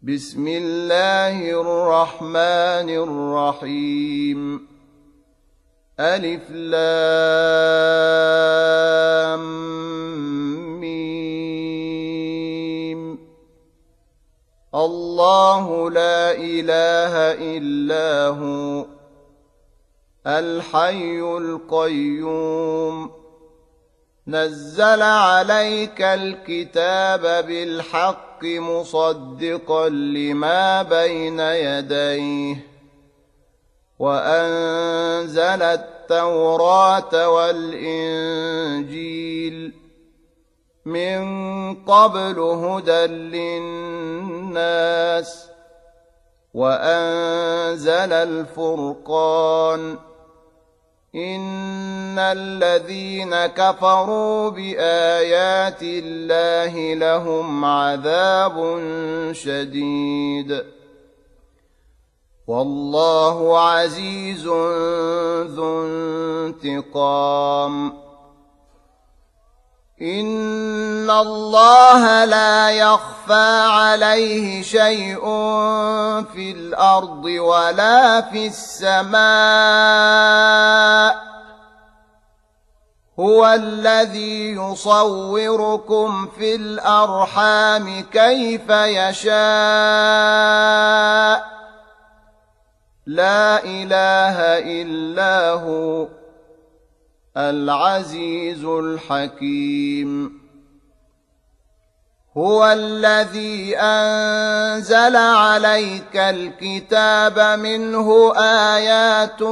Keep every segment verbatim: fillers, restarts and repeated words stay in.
بسم الله الرحمن الرحيم. ألف لام ميم. الله لا إله إلا هو الحي القيوم. نزل عليك الكتاب بالحق مصدقا لما بين يديه وأنزل التوراة والإنجيل من قبل هدى للناس وأنزل الفرقان. إن الذين كفروا بآيات الله لهم عذاب شديد والله عزيز ذو انتقام. إن الله لا يخفى عليه شيء في الأرض ولا في السماء. هو الذي يصوركم في الأرحام كيف يشاء. لا إله إلا هو العزيز الحكيم. هو الذي أنزل عليك الكتاب منه آيات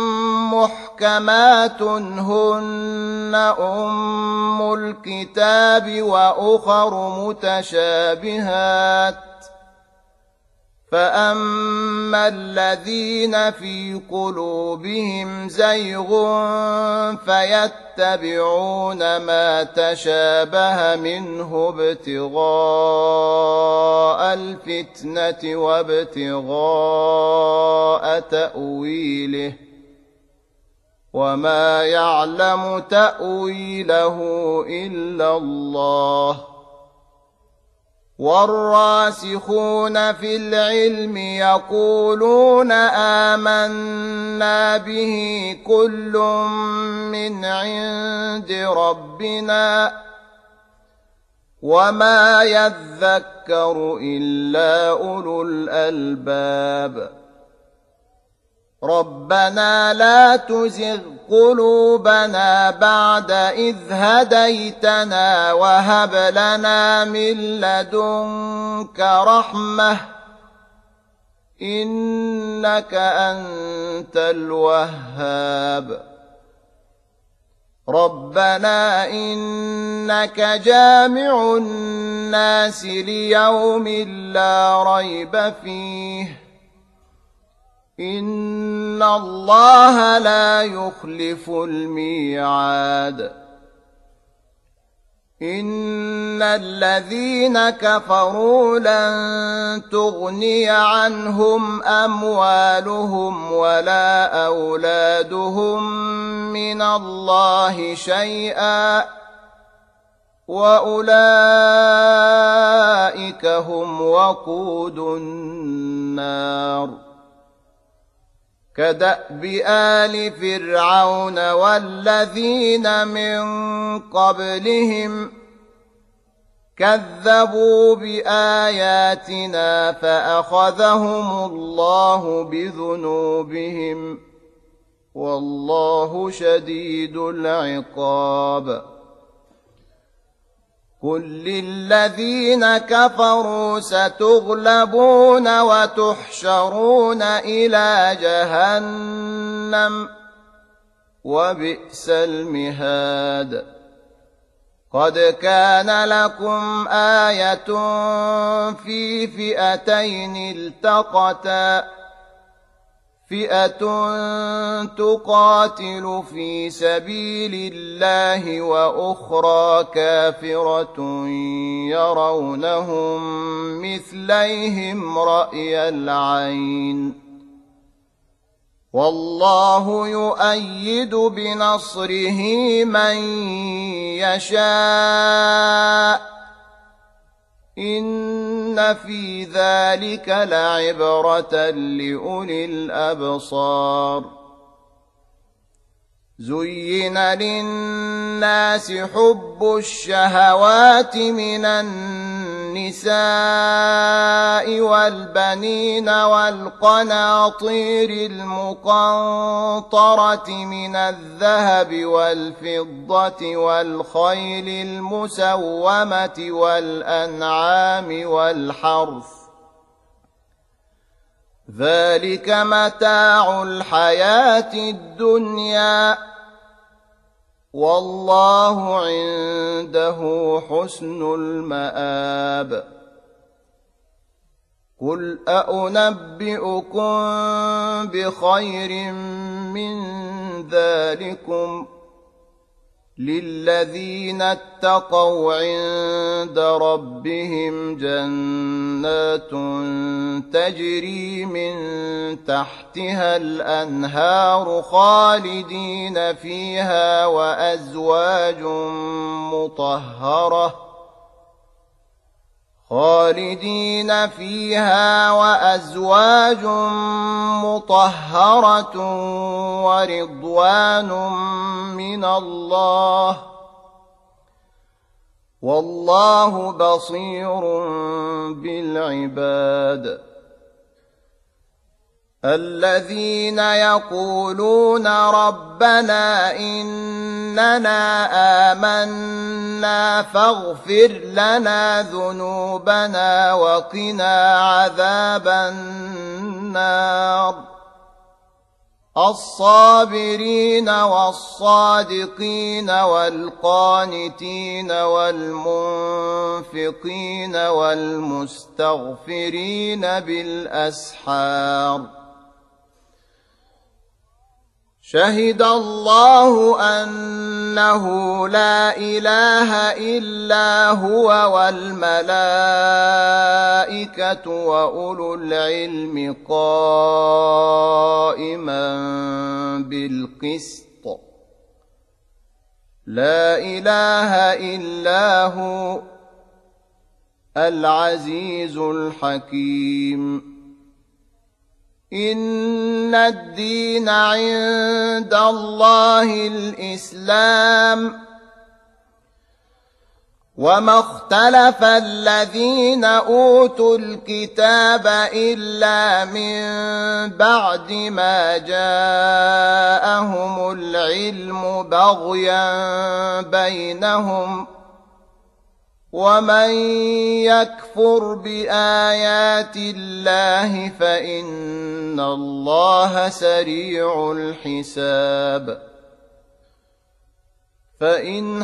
محكمات هن أم الكتاب وأخر متشابهات. فأما الذين في قلوبهم زيغ فيتبعون ما تشابه منه ابتغاء الفتنة وابتغاء تأويله وما يعلم تأويله إلا الله. والراسخون في العلم يقولون آمنا به كل من عند ربنا وما يذكر إلا أولو الألباب. ربنا لا تزغ قلوبنا بعد إذ هديتنا وهب لنا من لدنك رحمة إنك أنت الوهاب. ربنا إنك جامع الناس ليوم لا ريب فيه إن الله لا يخلف الميعاد. إن الذين كفروا لن تغني عنهم أموالهم ولا أولادهم من الله شيئا وأولئك هم وقود النار. كدأب آل فرعون والذين من قبلهم كذبوا بآياتنا فأخذهم الله بذنوبهم والله شديد العقاب. قل للذين كفروا ستغلبون وتحشرون إلى جهنم وبئس المهاد. قد كان لكم آية في فئتين التقتا فئة تقاتل في سبيل الله وأخرى كافرة يرونهم مثليهم رأي العين والله يؤيد بنصره من يشاء إن في ذلك لعبرة لأولي الأبصار زين للناس حب الشهوات من النساء والبنين والقناطير المقنطرة من الذهب والفضة والخيل المسومة والأنعام والحرث ذلك متاع الحياة الدنيا والله عنده حسن المآب قل أأنبئكم بخير من ذلكم للذين اتقوا عند ربهم جنات تجري من تحتها الأنهار خالدين فيها وأزواج مطهرة خالدين فيها وأزواج مطهرة ورضوان من الله والله بصير بالعباد الذين يقولون ربنا إننا آمنا فاغفر لنا ذنوبنا وقنا عذاب النار الصابرين والصادقين والقانتين والمنفقين والمستغفرين بالأسحار شهد الله أنه لا إله إلا هو والملائكة وأولو العلم قائما بالقسط لا إله إلا هو العزيز الحكيم إن الدين عند الله الإسلام وما اختلف الذين أوتوا الكتاب إلا من بعد ما جاءهم العلم بغيا بينهم ومن يكفر بآيات الله فإن الله سريع الحساب فإن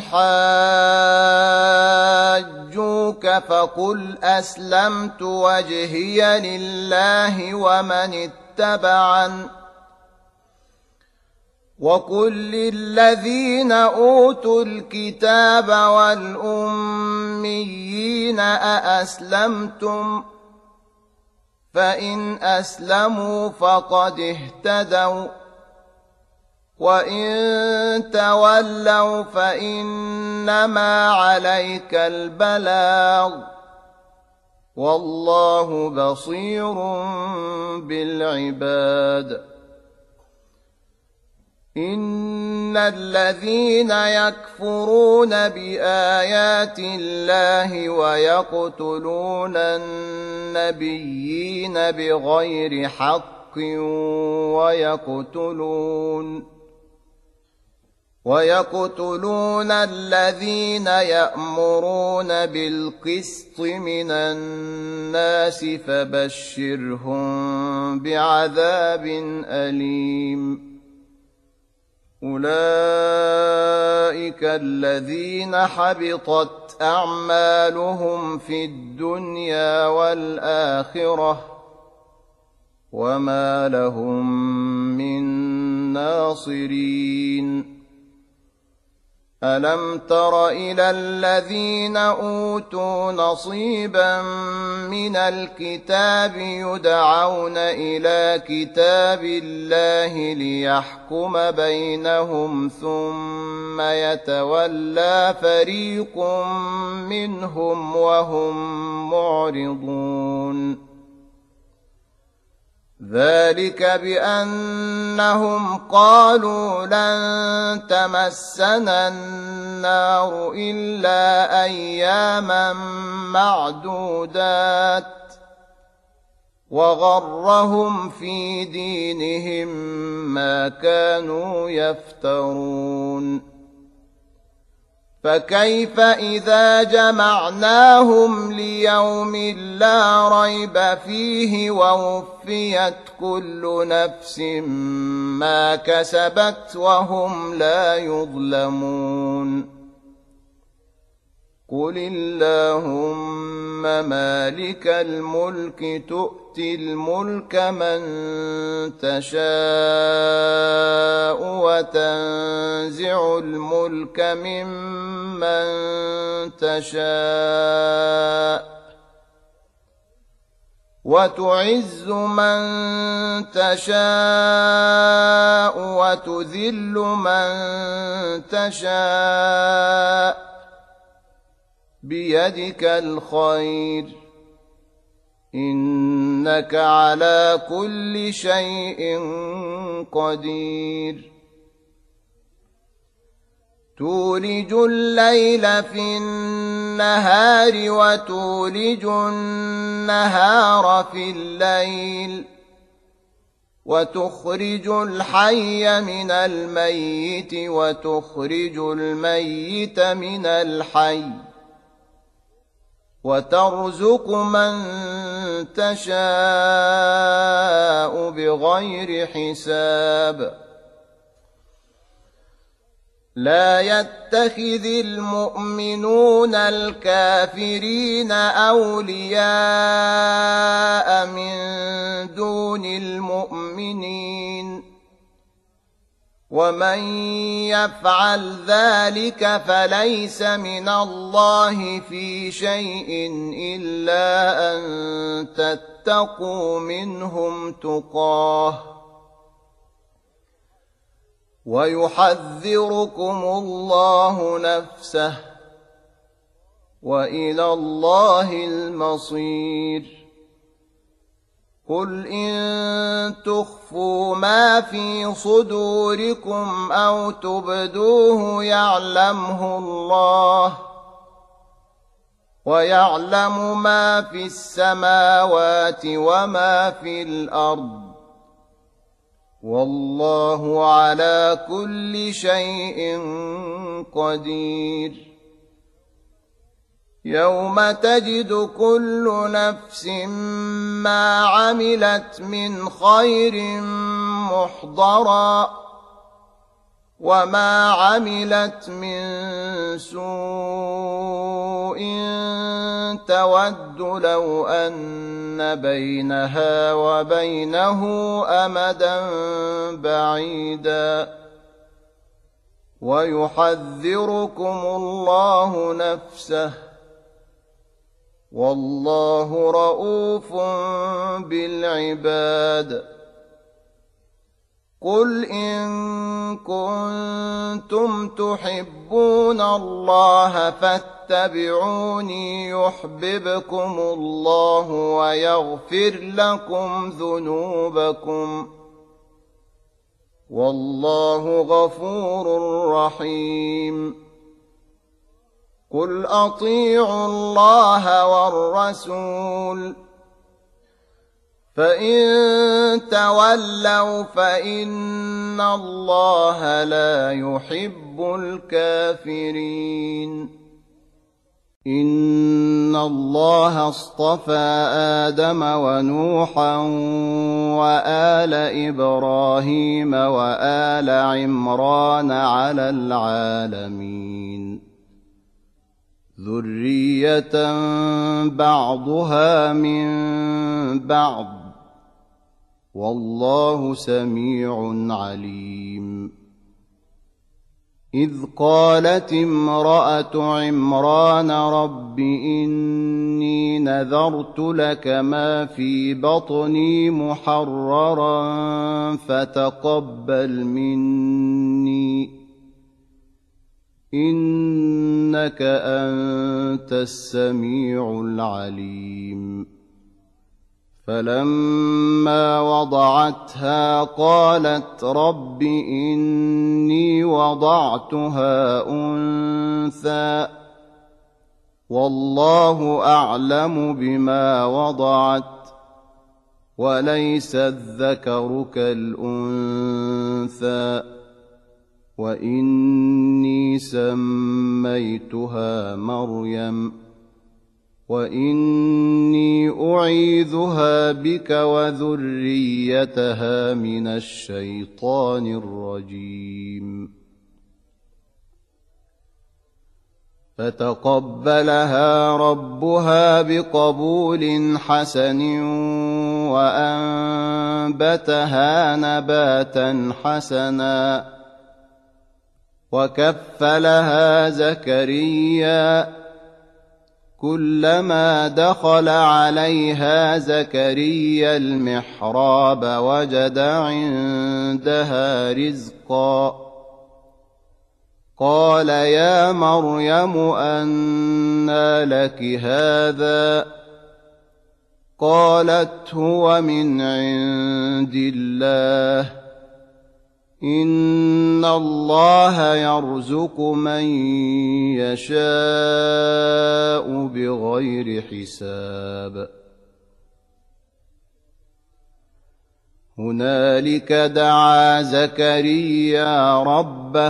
حاجوك فقل أسلمت وجهي لله ومن اتبعن وقل للذين أوتوا الكتاب والأميين أأسلمتم فإن أسلموا فقد اهتدوا وإن تولوا فإنما عليك البلاغ والله بصير بالعباد إن الذين يكفرون بآيات الله ويقتلون النبيين بغير حق ويقتلون ويقتلون الذين يأمرون بالقسط من الناس فبشرهم بعذاب أليم أولئك الذين حبطت أعمالهم في الدنيا والآخرة وما لهم من ناصرين ألم تر إلى الذين أوتوا نصيبا من الكتاب يدعون إلى كتاب الله ليحكم بينهم ثم يتولى فريق منهم وهم معرضون ذلك بأنهم قالوا لن تمسنا النار إلا أياما معدودات وغرهم في دينهم ما كانوا يفترون فكيف إذا جمعناهم ليوم لا ريب فيه ووفيت كل نفس ما كسبت وهم لا يظلمون قل اللهم مالك الملك تؤتي الملك من تشاء وتنزع الملك ممن تشاء وتعز من تشاء وتذل من تشاء بيدك الخير إنك على كل شيء قدير تولج الليل في النهار وتولج النهار في الليل وتخرج الحي من الميت وتخرج الميت من الحي وترزق من تشاء بغير حساب لا يتخذ المؤمنون الكافرين أولياء من دون المؤمنين ومن يفعل ذلك فليس من الله في شيء إلا أن تتقوا منهم تقاه ويحذركم الله نفسه وإلى الله المصير قل إن تخفوا ما في صدوركم أو تبدوه يعلمه الله ويعلم ما في السماوات وما في الأرض والله على كل شيء قدير يوم تجد كل نفس ما عملت من خير محضرا وما عملت من سوء تود لو أن بينها وبينه أمدا بعيدا ويحذركم الله نفسه والله رءوف بالعباد قل إن كنتم تحبون الله فاتبعوني يحببكم الله ويغفر لكم ذنوبكم والله غفور رحيم قل أطيعوا الله والرسول فإن تولوا فإن الله لا يحب الكافرين إن الله اصطفى آدم ونوحا وآل إبراهيم وآل عمران على العالمين ذرية بعضها من بعض والله سميع عليم إذ قالت امرأة عمران رب إني نذرت لك ما في بطني محررا فتقبل مني إنك أنت السميع العليم فلما وضعتها قالت رب إني وضعتها أنثى والله أعلم بما وضعت وليس الذكر كالأنثى وإني سميتها مريم وإني أعيذها بك وذريتها من الشيطان الرجيم فتقبلها ربها بقبول حسن وأنبتها نباتا حسنا وكفلها زكريا كلما دخل عليها زكريا المحراب وجد عندها رزقا قال يا مريم أنى لك هذا قالت هو من عند الله إن الله يرزق من يشاء بغير حساب هنالك دعا زكريا ربه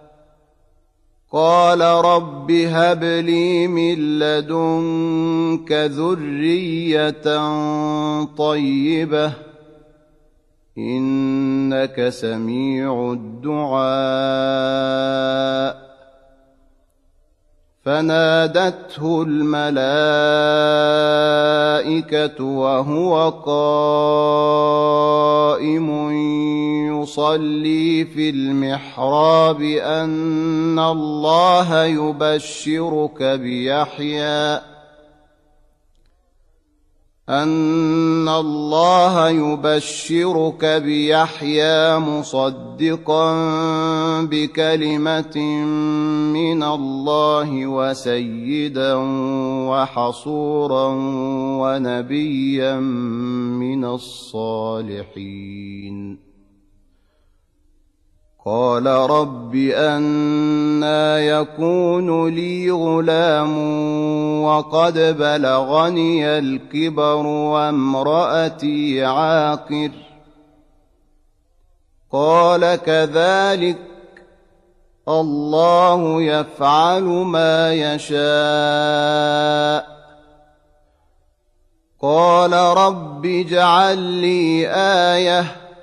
قال رب هب لي من لدنك ذرية طيبة إنك سميع الدعاء فنادته الملائكة وهو قائم يصلي في المحراب أن الله يبشرك بيحيى أن الله يبشرك بيحيى مصدقا بكلمة من الله وسيدا وحصورا ونبيا من الصالحين قال رب أنى يكون لي غلام وقد بلغني الكبر وامرأتي عاقر قال كذلك الله يفعل ما يشاء قال رب اجعل لي آية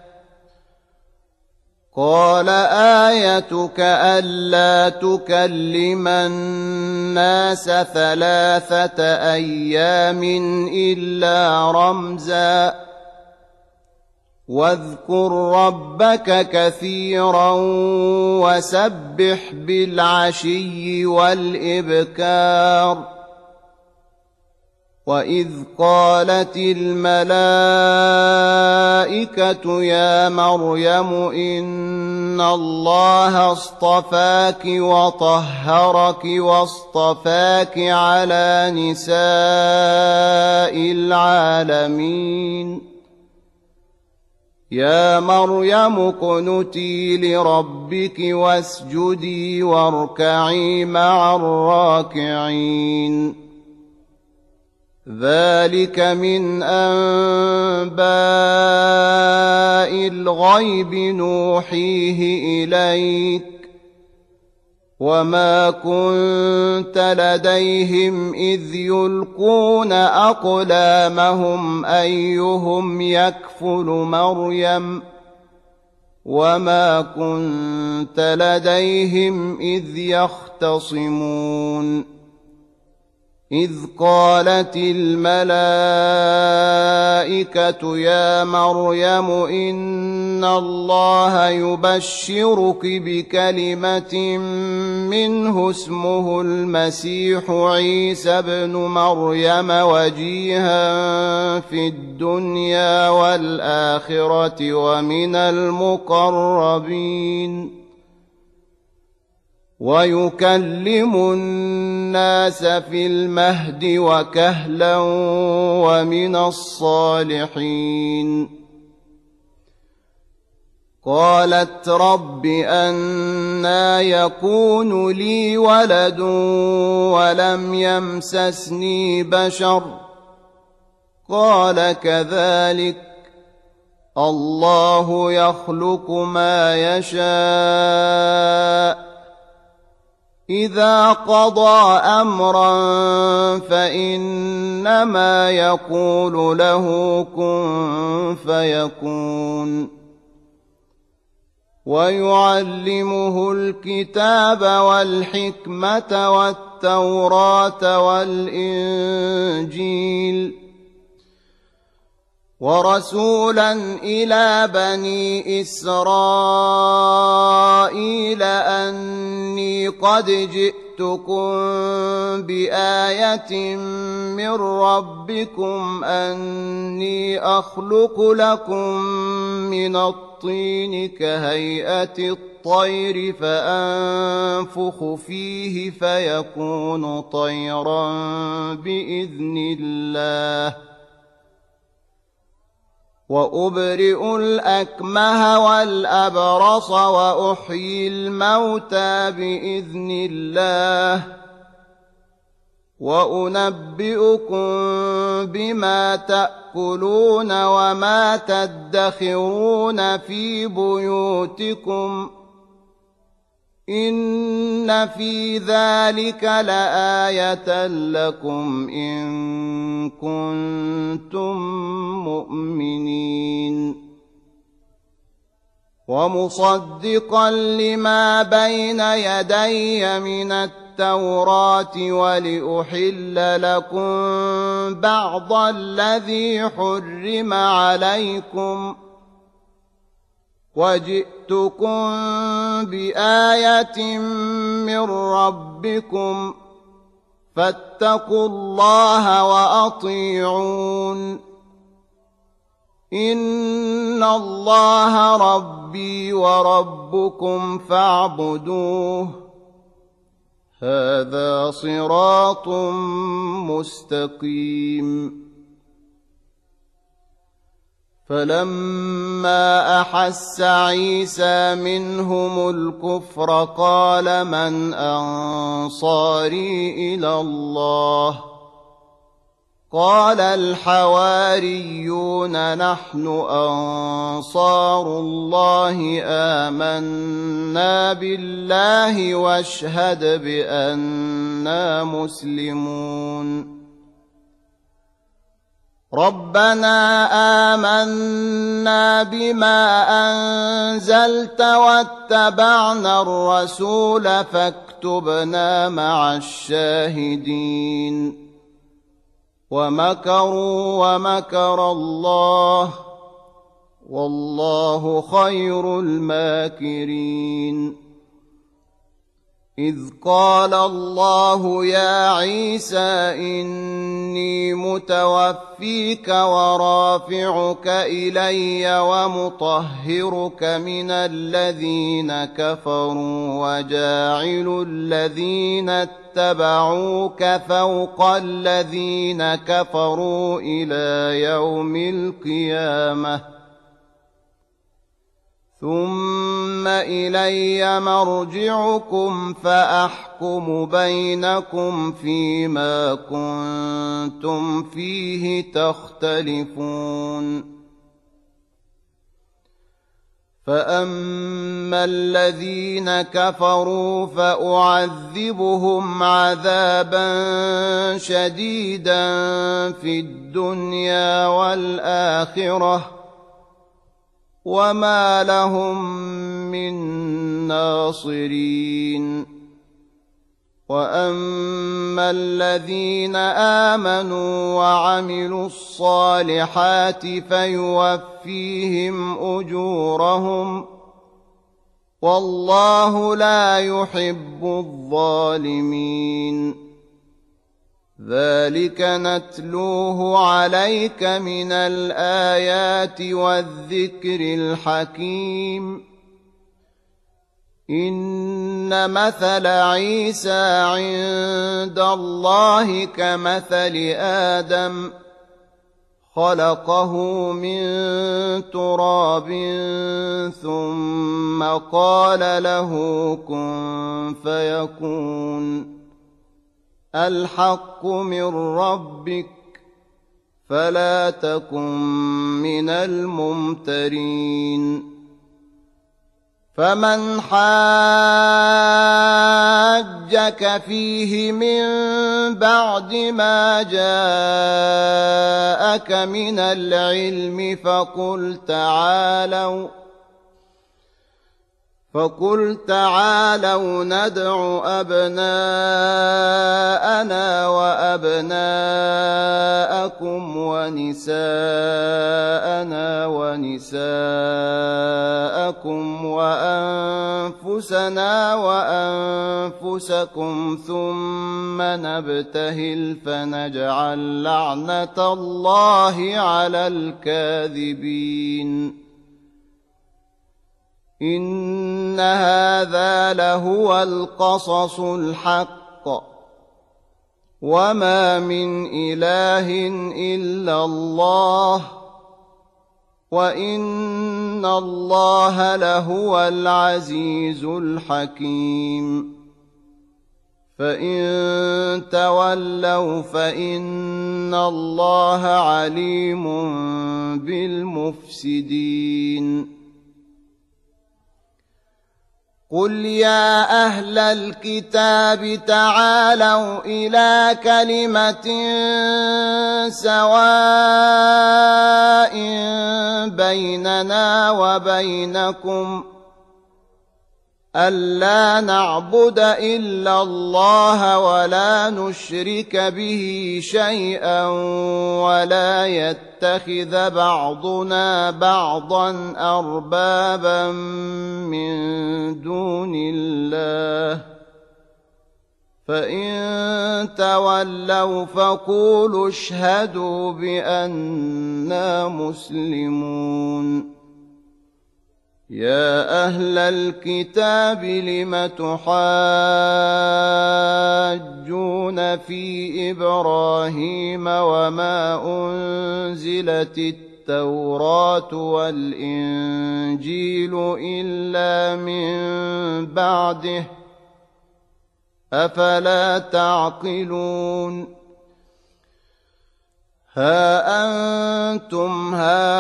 قال آيتك ألا تكلم الناس ثلاثة أيام إلا رمزا واذكر ربك كثيرا وسبح بالعشي والإبكار وإذ قالت الملائكة يا مريم إن الله اصطفاك وطهرك واصطفاك على نساء العالمين يا مريم اقنتي لربك واسجدي واركعي مع الراكعين ذلك من أنباء الغيب نوحيه إليك وما كنت لديهم إذ يلقون أقلامهم أيهم يكفل مريم وما كنت لديهم إذ يختصمون إذ قالت الملائكة الْمَلَائِكَةُ يَا مَرْيَمُ إِنَّ اللَّهَ يُبَشِّرُكِ بِكَلِمَةٍ مِّنْهُ اسْمُهُ الْمَسِيحُ عِيسَى ابْنُ مَرْيَمَ وَجِيهًا فِي الدُّنْيَا وَالْآخِرَةِ وَمِنَ الْمُقَرَّبِينَ وَيُكَلِّمُ النَّاسَ فِي الْمَهْدِ وَكَهْلًا وَمِنَ الصَّالِحِينَ قَالَتْ رَبِّ أَنَّىٰ يَكُونُ لِي وَلَدٌ وَلَمْ يَمْسَسْنِي بَشَرٌ قَالَ كَذَٰلِكَ اللَّهُ يَخْلُقُ مَا يَشَاءُ إِذَا قَضَىٰ أَمْرًا فَإِنَّمَا يَقُولُ لَهُ كُن فَيَكُونُ وَيُعَلِّمُهُ الْكِتَابَ وَالْحِكْمَةَ وَالتَّوْرَاةَ وَالْإِنجِيلَ وَرَسُولًا إِلَىٰ بَنِي إِسْرَائِيلَ أَنِّي قَدْ جِئْتُكُم بِآيَةٍ مِّن رَّبِّكُمْ أَنِّي أَخْلُقُ لَكُم مِّنَ الطِّينِ كَهَيْئَةِ الطَّيْرِ فَأَنفُخُ فِيهِ فَيَكُونُ طَيْرًا بِإِذْنِ اللَّهِ وَأُبْرِئُ الْأَكْمَهَ وَالْأَبْرَصَ وَأُحْيِي الْمَوْتَىٰ بِإِذْنِ اللَّهِ وَأُنَبِّئُكُم بِمَا تَأْكُلُونَ وَمَا تَدَّخِرُونَ فِي بُيُوتِكُمْ إِنَّ فِي ذَلِكَ لَآيَةً لَّكُمْ إِن كُنتُم مُّؤْمِنِينَ وَمُصَدِّقًا لِّمَا بَيْنَ يَدَيَّ مِنَ التَّوْرَاةِ وَلِأُحِلَّ لَكُم بَعْضَ الَّذِي حُرِّمَ عَلَيْكُمْ وَجِئْتُكُم بِآيَةٍ مِّن رَّبِّكُمْ فَاتَّقُوا اللَّهَ وَأَطِيعُونِ إِنَّ اللَّهَ رَبِّي وَرَبُّكُمْ فَاعْبُدُوهُ هَٰذَا صِرَاطٌ مُّسْتَقِيمٌ فَلَمَّا أَحَسَّ عِيسَىٰ مِنْهُمُ الْكُفْرَ قَالَ مَنْ أَنصَارِي إِلَى اللَّهِ قَالَ الْحَوَارِيُّونَ نَحْنُ أَنصَارُ اللَّهِ آمَنَّا بِاللَّهِ واشهد بِأَنَّا مُسْلِمُونَ رَبَّنَا آمَنَّا بِمَا أَنزَلْتَ وَاتَّبَعْنَا الرَّسُولَ فَاكْتُبْنَا مَعَ الشَّاهِدِينَ وَمَكَرُوا وَمَكَرَ اللَّهُ وَاللَّهُ خَيْرُ الْمَاكِرِينَ إِذْ قَالَ اللَّهُ يَا عِيسَىٰ إِنِّي مُتَوَفِّيكَ وَرَافِعُكَ إِلَيَّ وَمُطَهِّرُكَ مِنَ الَّذِينَ كَفَرُوا وَجَاعِلُ الَّذِينَ اتَّبَعُوكَ فَوْقَ الَّذِينَ كَفَرُوا إِلَىٰ يَوْمِ الْقِيَامَةِ ثُمَّ إِلَيَّ مَرْجِعُكُمْ فَأَحْكُمُ بَيْنَكُمْ فِيمَا كُنتُمْ فِيهِ تَخْتَلِفُونَ فَأَمَّا الَّذِينَ كَفَرُوا فَأُعَذِّبُهُمْ عَذَابًا شَدِيدًا فِي الدُّنْيَا وَالْآخِرَةِ وَمَا لَهُم مِّن نَّاصِرِينَ وأما الذين آمنوا وعملوا الصالحات فيوفيهم أجورهم والله لا يحب الظالمين. ذلك نتلوه عليك من الآيات والذكر الحكيم. إن مثل عيسى عند الله كمثل آدم خلقه من تراب ثم قال له كن فيكون. الحق من ربك فلا تكن من الممترين. فمن حاجك فيه من بعد ما جاءك من العلم فقل تعالوا فقل تعالوا ندع أبناءنا وأبناءكم ونساءنا ونساءكم وأنفسنا وأنفسكم ثم نبتهل فنجعل لعنة الله على الكاذبين. إن هذا لهو القصص الحق وما من إله إلا الله وإن الله لهو العزيز الحكيم. فإن تولوا فإن الله عليم بالمفسدين. قل يا أهل الكتاب تعالوا إلى كلمة سواء بيننا وبينكم ألا نعبد إلا الله ولا نشرك به شيئا ولا يتخذ بعضنا بعضا أربابا من دون الله. فإن تولوا فقولوا اشهدوا بأننا مسلمون. يا أهل الكتاب لم تحاجون في إبراهيم وما أنزلت التوراة والإنجيل إلا من بعده أفلا تعقلون. ها أنتم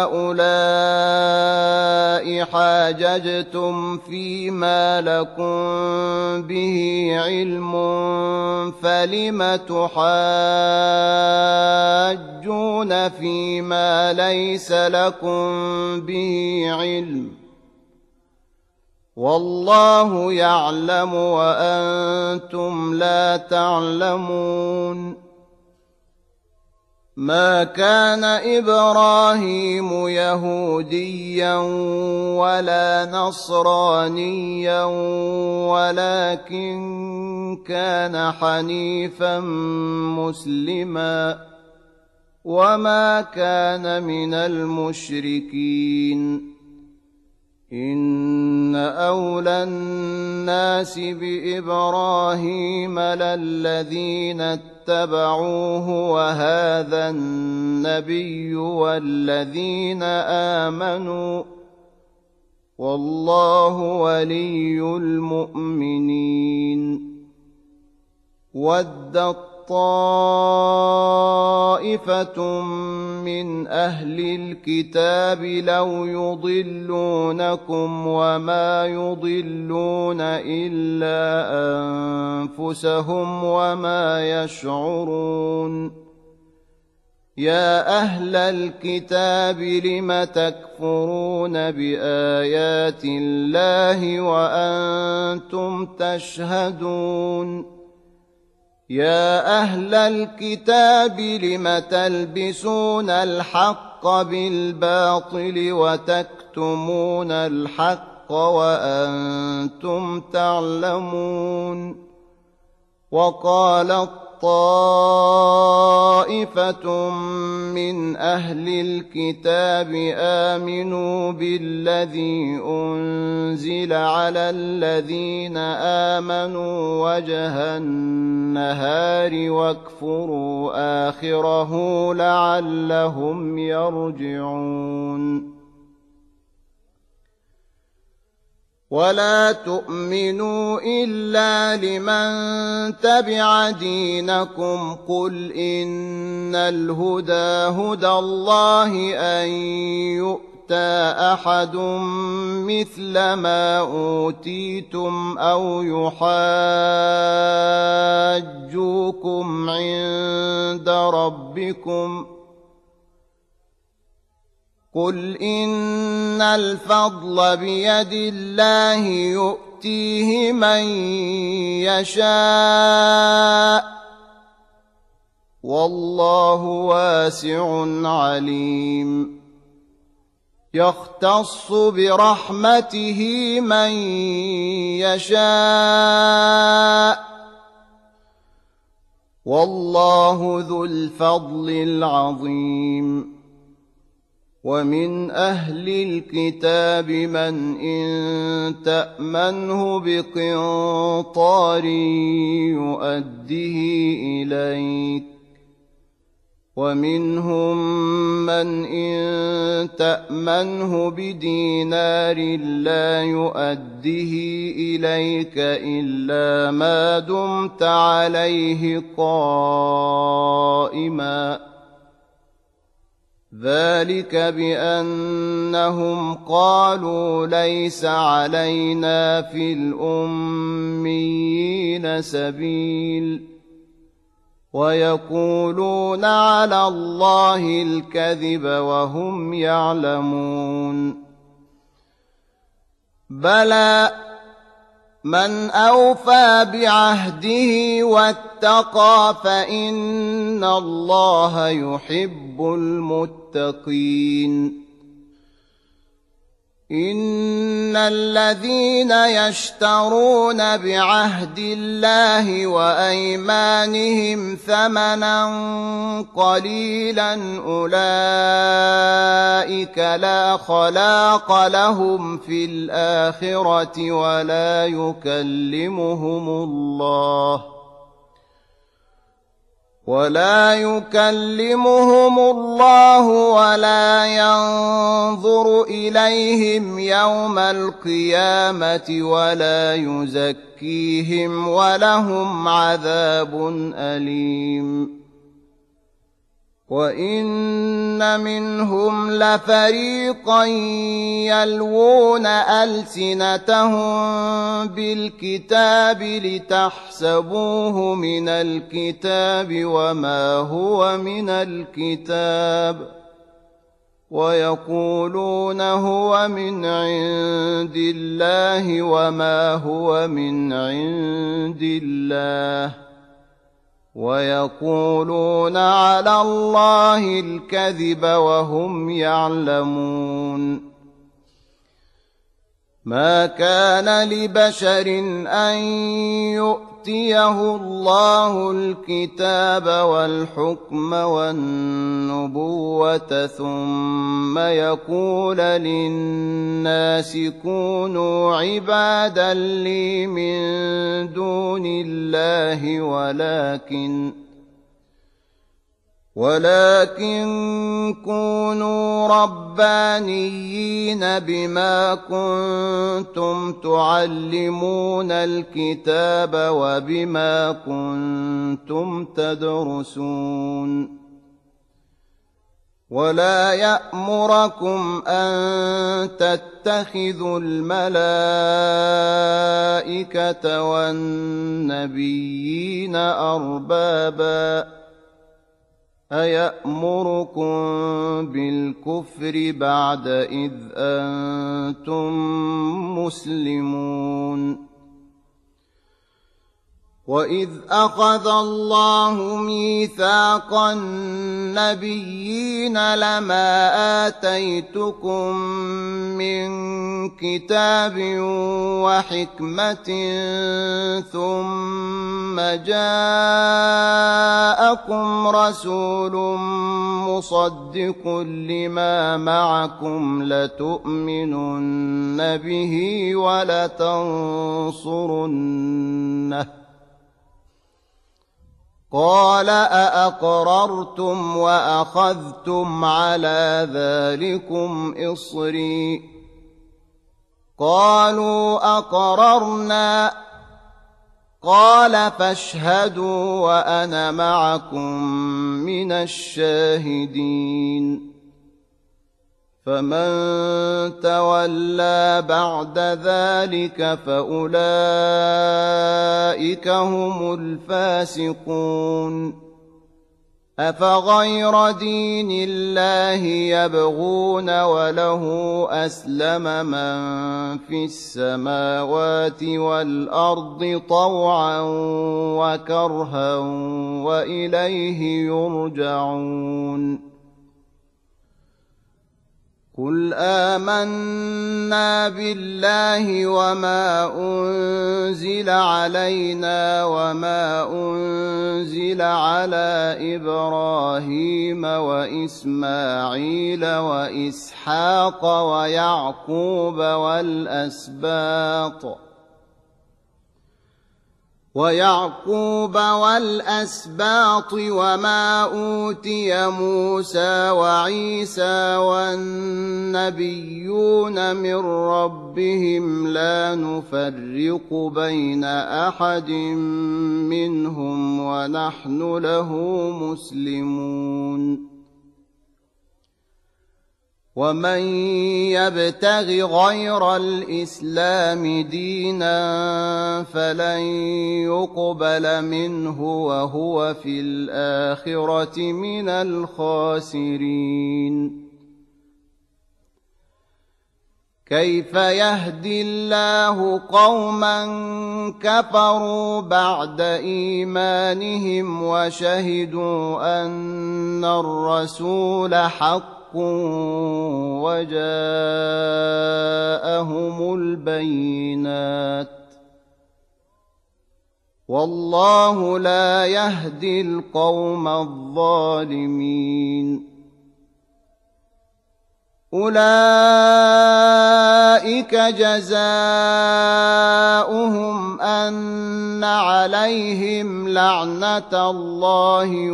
هؤلاء حاججتم فيما لكم به علم فلم تحاجون فيما ليس لكم به علم والله يعلم وأنتم لا تعلمون. ما كان إبراهيم يهوديا ولا نصرانيا ولكن كان حنيفا مسلما وما كان من المشركين. إن أولى الناس بإبراهيم للذين اتبعوه وهذا النبي والذين آمنوا والله ولي المؤمنين. ودت طائفة من أهل الكتاب لو يضلونكم وما يضلون إلا أنفسهم وما يشعرون. يا أهل الكتاب لم تكفرون بآيات الله وأنتم تشهدون. يا أهل الكتاب لم تلبسون الحق بالباطل وتكتمون الحق وأنتم تعلمون. وقالت طائفة من أهل الكتاب آمنوا بالذي أنزل على الذين آمنوا وجه النهار واكفروا آخره لعلهم يرجعون. ولا تؤمنوا إلا لمن تبع دينكم قل إن الهدى هدى الله أن يؤتى أحد مثل ما أوتيتم أو يحاجوكم عند ربكم قل إن الفضل بيد الله يؤتيه من يشاء والله واسع عليم. يختص برحمته من يشاء والله ذو الفضل العظيم. ومن أهل الكتاب من إن تأمنه بقنطار يؤده إليك ومنهم من إن تأمنه بدينار لا يؤده إليك إلا ما دمت عليه قائما ذلك بأنهم قالوا ليس علينا في الأميين سبيل ويقولون على الله الكذب وهم يعلمون. بلى من أوفى بعهده واتقى فإن الله يحب المتقين. إن الذين يشترون بعهد الله وأيمانهم ثمنا قليلا أولئك لا خلاق لهم في الآخرة ولا يكلمهم الله ولا يكلمهم الله ولا ينظر إليهم يوم القيامة ولا يزكيهم ولهم عذاب أليم. وإن منهم لفريقا يلوون ألسنتهم بالكتاب لتحسبوه من الكتاب وما هو من الكتاب ويقولون هو من عند الله وما هو من عند الله ويقولون على الله الكذب وهم يعلمون. ما كان لبشر أن يؤتيه الله الكتاب والحكم والنبوة ثم يقول للناس كونوا عبادا لي من دون الله ولكن ولكن كونوا ربانيين بما كنتم تعلمون الكتاب وبما كنتم تدرسون. ولا يأمركم أن تتخذوا الملائكة والنبيين أربابا أيأمركم بالكفر بعد إذ أنتم مسلمون. وَإِذْ أَخَذَ اللَّهُ مِيثَاقَ النَّبِيِّينَ لَمَا آتَيْتُكُم مِّن كِتَابٍ وَحِكْمَةٍ ثُمَّ جَاءَكُمْ رَسُولٌ مُّصَدِّقٌ لِّمَا مَعَكُمْ لَتُؤْمِنُنَّ بِهِ وَلَتَنصُرُنَّهُ قَالَ أَأَقْرَرْتُمْ وَأَخَذْتُمْ عَلَىٰ ذَٰلِكُمْ إِصْرِي قَالُوا أَقْرَرْنَا قَالَ فَاشْهَدُوا وَأَنَا مَعَكُم مِّنَ الشَّاهِدِينَ فَمَن تَوَلَّىٰ بَعْدَ ذَٰلِكَ فَأُولَٰئِكَ هُمُ الْفَاسِقُونَ أَفَغَيْرَ دِينِ اللَّهِ يَبْغُونَ وَلَهُ أَسْلَمَ مَن فِي السَّمَاوَاتِ وَالْأَرْضِ طَوْعًا وَكَرْهًا وَإِلَيْهِ يُرْجَعُونَ قُلْ آمَنَّا بِاللَّهِ وَمَا أُنزِلَ عَلَيْنَا وَمَا أُنزِلَ عَلَىٰ إِبْرَاهِيمَ وَإِسْمَاعِيلَ وَإِسْحَاقَ وَيَعْقُوبَ وَالْأَسْبَاطِ وَيَعْقُوبَ وَالْأَسْبَاطِ وَمَا أُوتِيَ مُوسَىٰ وَعِيسَىٰ وَالنَّبِيُّونَ مِن رَّبِّهِمْ لَا نُفَرِّقُ بَيْنَ أَحَدٍ مِّنْهُمْ وَنَحْنُ لَهُ مُسْلِمُونَ وَمَن يَبْتَغِ غَيْرَ الْإِسْلَامِ دِينًا فَلَن يُقْبَلَ مِنْهُ وَهُوَ فِي الْآخِرَةِ مِنَ الْخَاسِرِينَ كَيْفَ يَهْدِي اللَّهُ قَوْمًا كَفَرُوا بَعْدَ إِيمَانِهِمْ وَشَهِدُوا أَنَّ الرَّسُولَ حَقٌّ وَجَاءَهُمُ الْبَيِّنَاتُ وَاللَّهُ لَا يَهْدِي الْقَوْمَ الظَّالِمِينَ أُولَئِكَ جَزَاؤُهُمْ أَنَّ عَلَيْهِمْ لَعْنَةَ اللَّهِ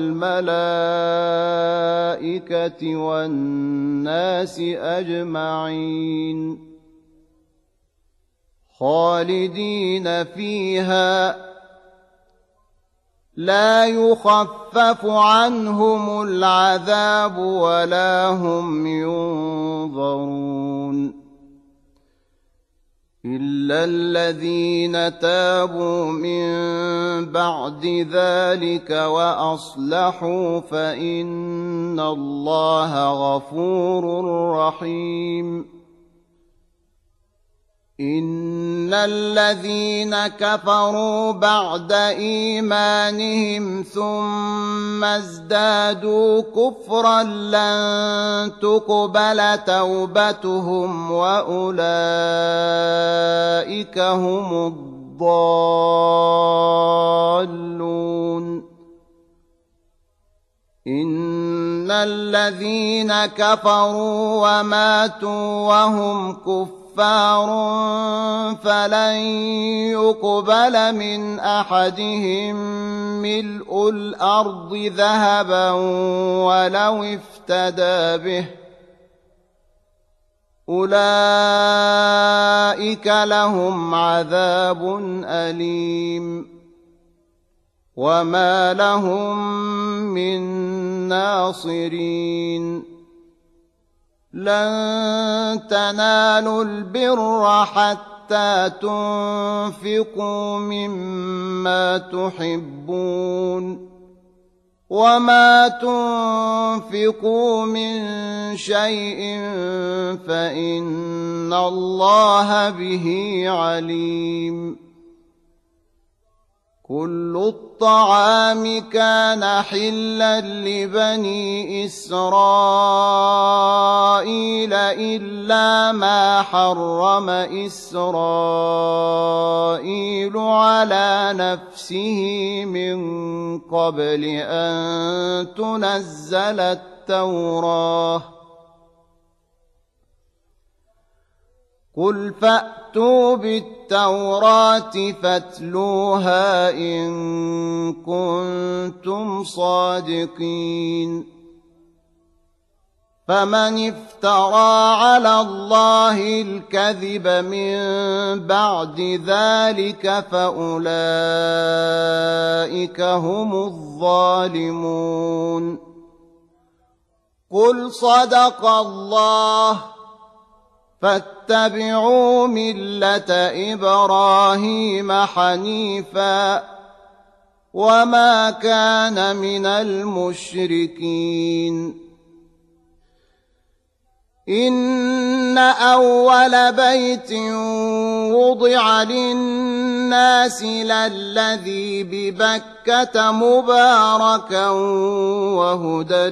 وَالْمَلَائِكَةِ وَالنَّاسِ أَجْمَعِينَ خَالِدِينَ فِيهَا لَا يُخَفَّفُ عَنْهُمُ الْعَذَابُ وَلَا هُمْ يُنظَرُونَ إِلَّا الَّذِينَ تَابُوا مِن بَعْدِ ذَلِكَ وَأَصْلَحُوا فَإِنَّ اللَّهَ غَفُورٌ رَّحِيمٌ إِنَّ الَّذِينَ كَفَرُوا بَعْدَ إِيمَانِهِمْ ثُمَّ ازْدَادُوا كُفْرًا لَّن تُقْبَلَ تَوْبَتُهُمْ وَأُولَٰئِكَ هُمُ الضَّالُّونَ إِنَّ الَّذِينَ كَفَرُوا وَمَاتُوا وَهُمْ كُفَّارٌ فَلَن يُقْبَلَ مِنْ أَحَدِهِم مِّلْءُ الْأَرْضِ ذَهَبًا وَلَوِ افْتَدَىٰ بِهِ أُولَٰئِكَ لَهُمْ عَذَابٌ أَلِيمٌ وَمَا لَهُم مِّن نَّاصِرِينَ لَن تَنَالُوا الْبِرَّ حَتَّىٰ تُنفِقُوا مِمَّا تُحِبُّونَ وَمَا تُنفِقُوا مِن شَيْءٍ فَإِنَّ اللَّهَ بِهِ عَلِيمٌ كل الطعام كان حلا لبني إسرائيل إلا ما حرم إسرائيل على نفسه من قبل أن تنزل التوراة قل فأتوا بالتوراة فاتلوها إن كنتم صادقين فمن افترى على الله الكذب من بعد ذلك فأولئك هم الظالمون قل صدق الله فاتبعوا ملة إبراهيم حنيفا وما كان من المشركين إن أول بيت وضع للناس للذي ببكة مباركا وهدى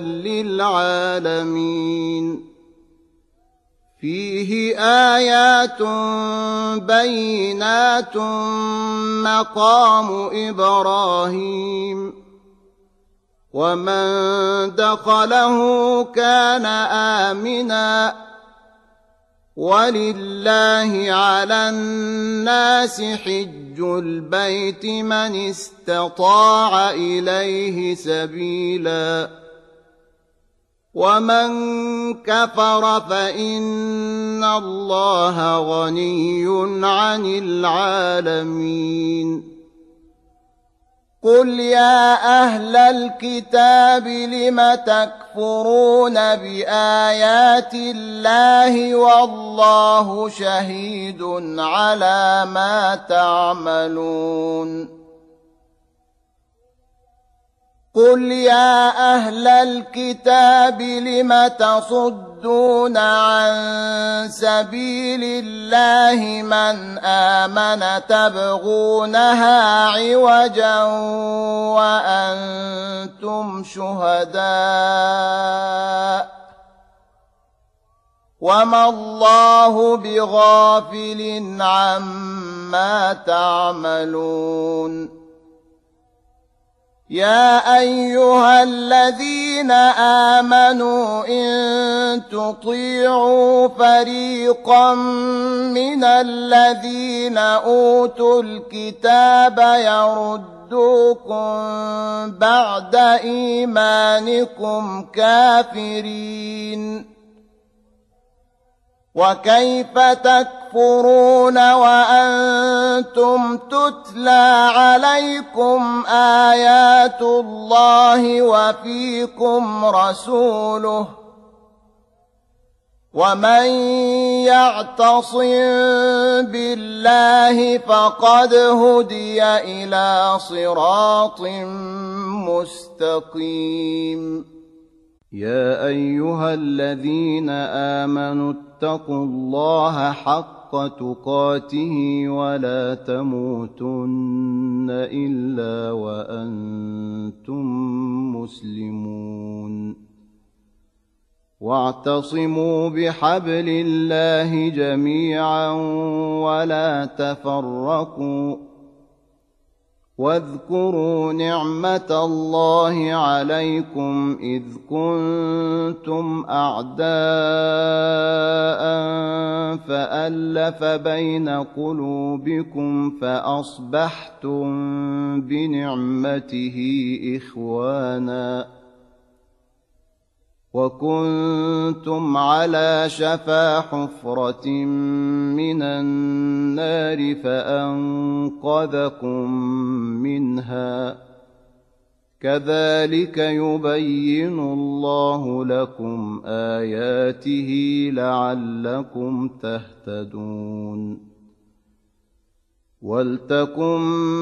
للعالمين فيه آيات بينات مقام إبراهيم ومن دخله كان آمنا ولله على الناس حج البيت من استطاع إليه سبيلا ومن كفر فإن الله غني عن العالمين قل يا أهل الكتاب لم تكفرون بآيات الله والله شهيد على ما تعملون قل يا أهل الكتاب لم تصدون عن سبيل الله من آمن تبغونها عوجا وأنتم شهداء وما الله بغافل عما تعملون يا أيها الذين آمنوا إن تطيعوا فريقا من الذين أوتوا الكتاب يردوكم بعد إيمانكم كافرين وكيف تكفرون وأنتم تتلى عليكم آيات الله وفيكم رسوله ومن يعتصم بالله فقد هدي إلى صراط مستقيم يا أيها الذين آمنوا اتقوا الله حق تقاته ولا تموتن إلا وأنتم مسلمون واعتصموا بحبل الله جميعا ولا تفرقوا واذكروا نعمة الله عليكم إذ كنتم أعداء فألف بين قلوبكم فأصبحتم بنعمته إخوانا وكنتم على شفا حفرة من النار فأنقذكم منها كذلك يبين الله لكم آياته لعلكم تهتدون ولتكن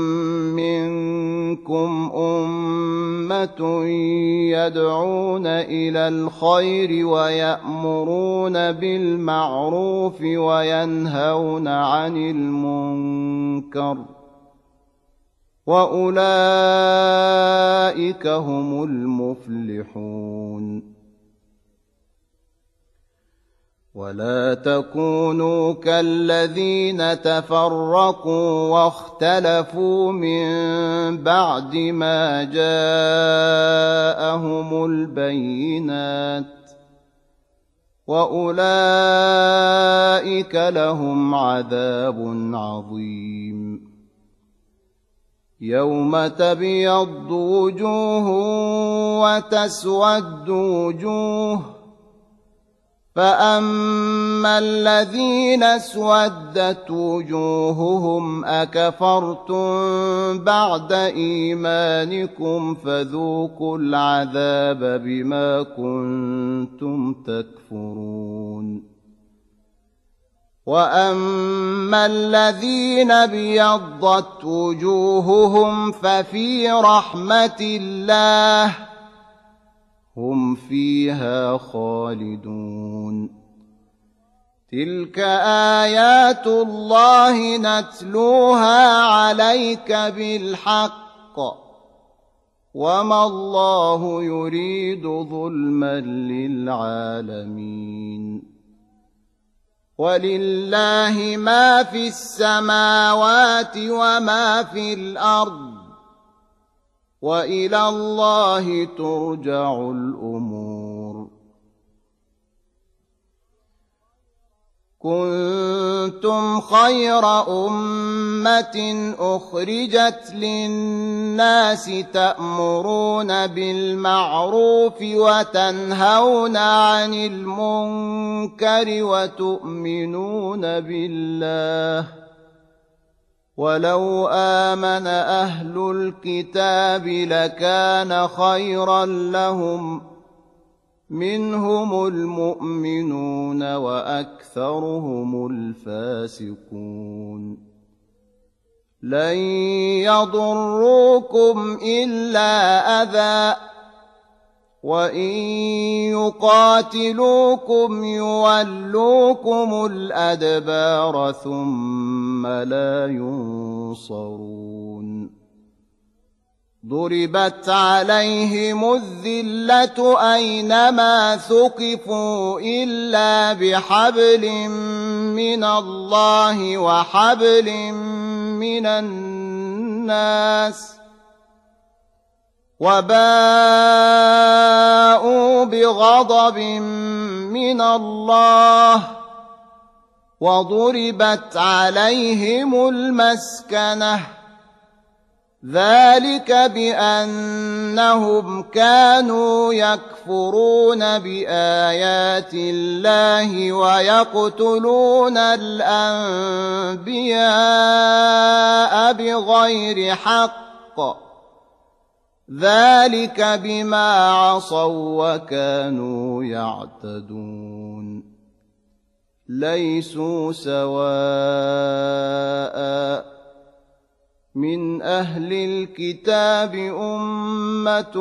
منكم أمة يدعون إلى الخير ويأمرون بالمعروف وينهون عن المنكر وأولئك هم المفلحون. ولا تكونوا كالذين تفرقوا واختلفوا من بعد ما جاءهم البينات وأولئك لهم عذاب عظيم. يوم تبيض وجوه وتسود وجوه، فأما الذين اسودت وجوههم أكفرتم بعد إيمانكم فذوقوا العذاب بما كنتم تكفرون. وأما الذين ابيضت وجوههم ففي رحمة الله هم فيها خالدون. تلك آيات الله نتلوها عليك بالحق، وما الله يريد ظلما للعالمين. ولله ما في السماوات وما في الأرض، وإلى الله ترجع الأمور. كنتم خير أمة أخرجت للناس تأمرون بالمعروف وتنهون عن المنكر وتؤمنون بالله. ولو آمن أهل الكتاب لكان خيرا لهم، منهم المؤمنون وأكثرهم الفاسقون. لن يضروكم إلا أذى، وإن يقاتلوكم يولوكم الأدبار ثم لا ينصرون. ضربت عليهم الذلة أينما ثقفوا إلا بحبل من الله وحبل من الناس، وباءوا بغضب من الله وضربت عليهم المسكنة، ذلك بأنهم كانوا يكفرون بآيات الله ويقتلون الأنبياء بغير حق، ذلك بما عصوا وكانوا يعتدون. ليسوا سواء من أهل الكتاب أمة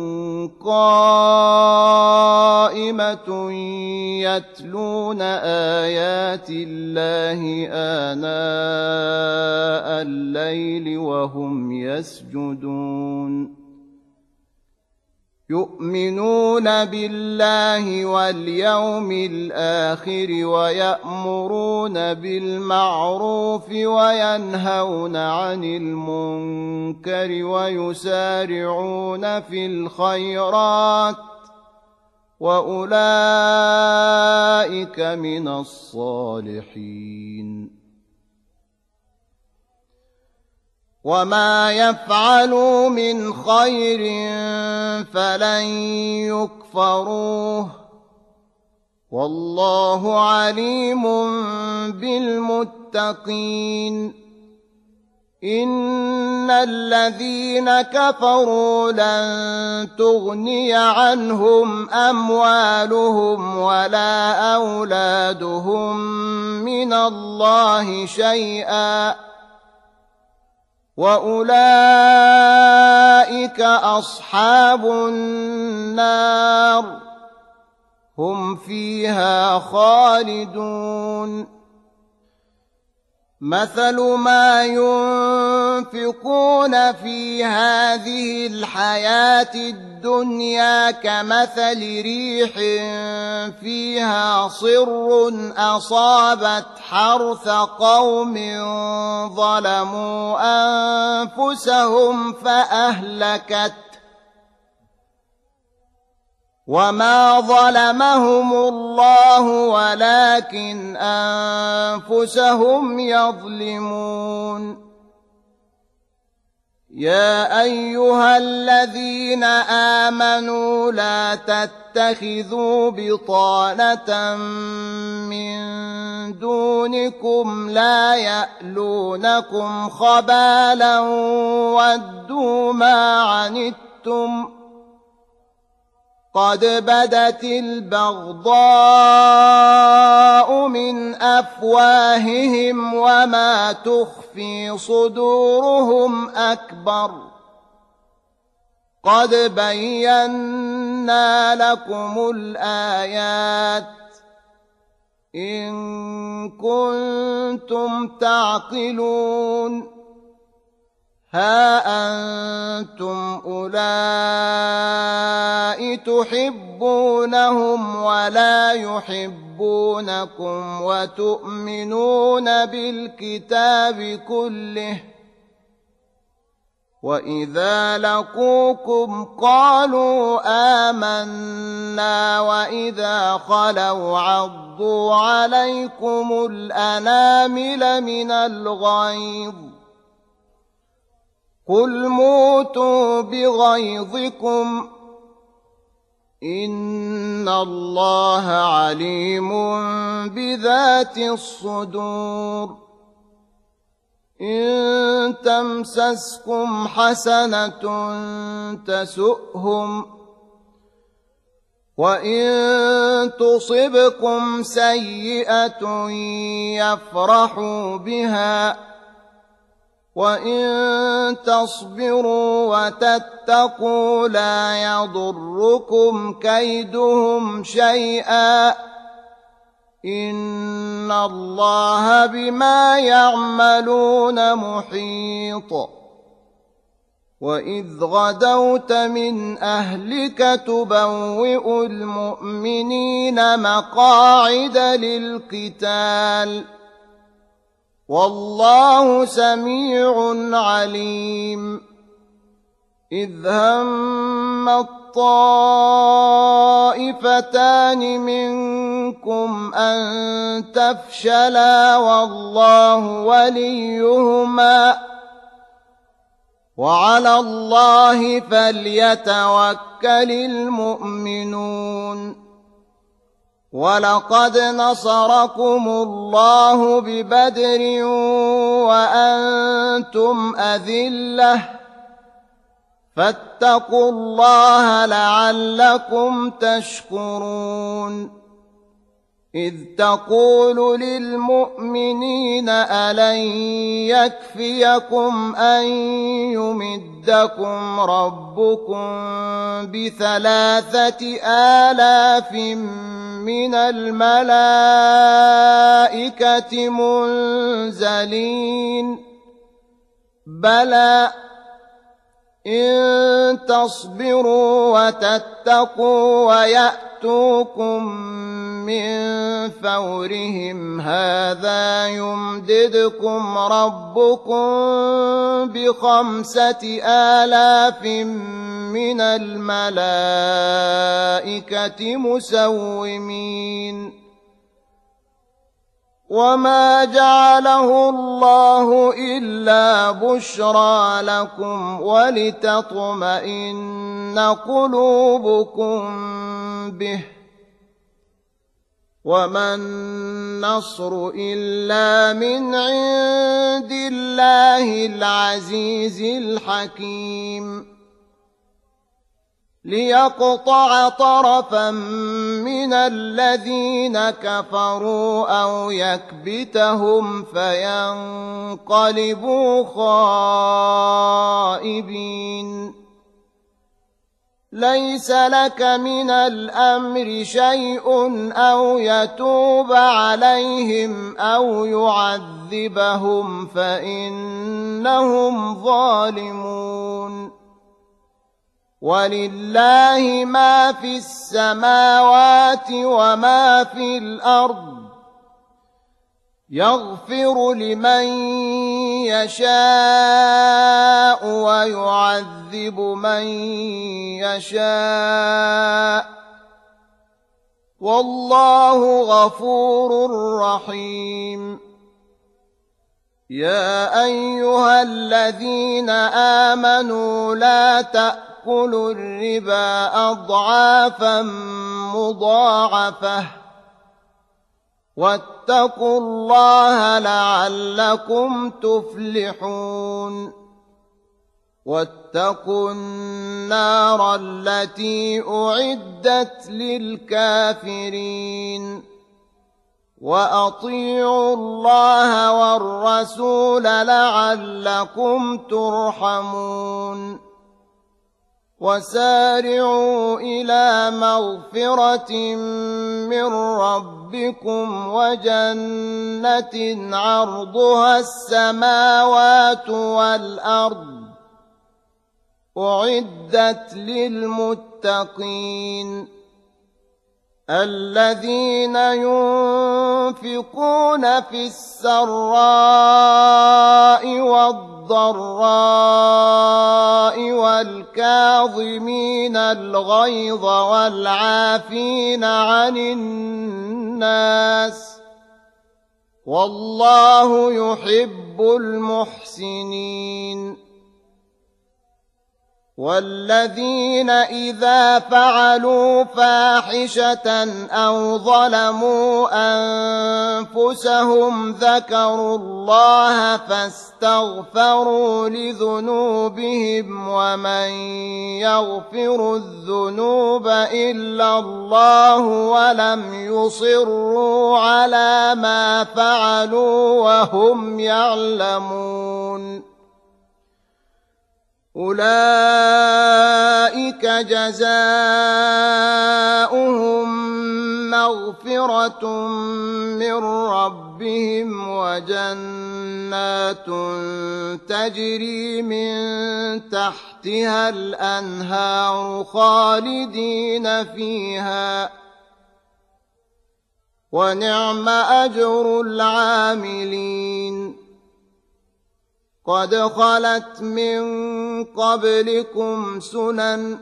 قائمة يتلون آيات الله آناء الليل وهم يسجدون، يؤمنون بالله واليوم الآخر ويأمرون بالمعروف وينهون عن المنكر ويسارعون في الخيرات، وأولئك من الصالحين. وما يفعلوا من خير فلن يكفروه، والله عليم بالمتقين. إن الذين كفروا لن تغني عنهم أموالهم ولا أولادهم من الله شيئا، وأولئك أصحاب النار هم فيها خالدون. مثل ما ينفقون في هذه الحياة الدنيا كمثل ريح فيها صر أصابت حرث قوم ظلموا أنفسهم فأهلكت وما ظلمهم الله ولكن أنفسهم يظلمون يا أيها الذين آمنوا لا تتخذوا بطانة من دونكم لا يألونكم خبالا ودوا ما عنتم قد بدت البغضاء من أفواههم وما تخفي صدورهم أكبر قد بينا لكم الآيات إن كنتم تعقلون ها أنتم أولئك تحبونهم ولا يحبونكم وتؤمنون بالكتاب كله وإذا لقوكم قالوا آمنا وإذا خلوا عضوا عليكم الأنامل من الغيظ قل موتوا بغيظكم إن الله عليم بذات الصدور إن تمسسكم حسنة تسؤهم وإن تصبكم سيئة يفرحوا بها وإن تصبروا وتتقوا لا يضركم كيدهم شيئا إن الله بما يعملون محيط وإذ غدوت من أهلك تبوئ المؤمنين مقاعد للقتال والله سميع عليم إذ هم الطائفتان منكم أن تفشلا والله وليهما وعلى الله فليتوكل المؤمنون ولقد نصركم الله ببدر وأنتم أذلة فاتقوا الله لعلكم تشكرون إذ تقول للمؤمنين ألن يكفيكم أن يمدكم ربكم بثلاثة آلاف من الملائكة منزلين بلى إن تصبروا وتتقوا ويأتوكم من فورهم هذا يمددكم ربكم بخمسة آلاف من الملائكة مسومين وما جعله الله إلا بشرى لكم ولتطمئن قلوبكم به وما النصر إلا من عند الله العزيز الحكيم ليقطع طرفا من الذين كفروا أو يكبتهم فينقلبوا خائبين ليس لك من الأمر شيء أو يتوب عليهم أو يعذبهم فإنهم ظالمون ولله ما في السماوات وما في الأرض يغفر لمن يشاء ويعذب من يشاء والله غفور رحيم يا أيها الذين آمنوا لا تأكلوا الربا أضعافا مضاعفة واتقوا الله لعلكم تفلحون واتقوا النار التي أعدت للكافرين وأطيعوا الله والرسول لعلكم ترحمون وسارعوا إلى مغفرة من ربكم وجنة عرضها السماوات والأرض أعدت للمتقين الذين ينفقون في السراء والضراء والكاظمين الغيظ والعافين عن الناس والله يحب المحسنين والذين إذا فعلوا فاحشة أو ظلموا أنفسهم ذكروا الله فاستغفروا لذنوبهم ومن يغفر الذنوب إلا الله ولم يصروا على ما فعلوا وهم يعلمون أولئك جزاؤهم مغفرة من ربهم وجنات تجري من تحتها الأنهار خالدين فيها ونعم أجر العاملين قد خلت من قبلكم سنن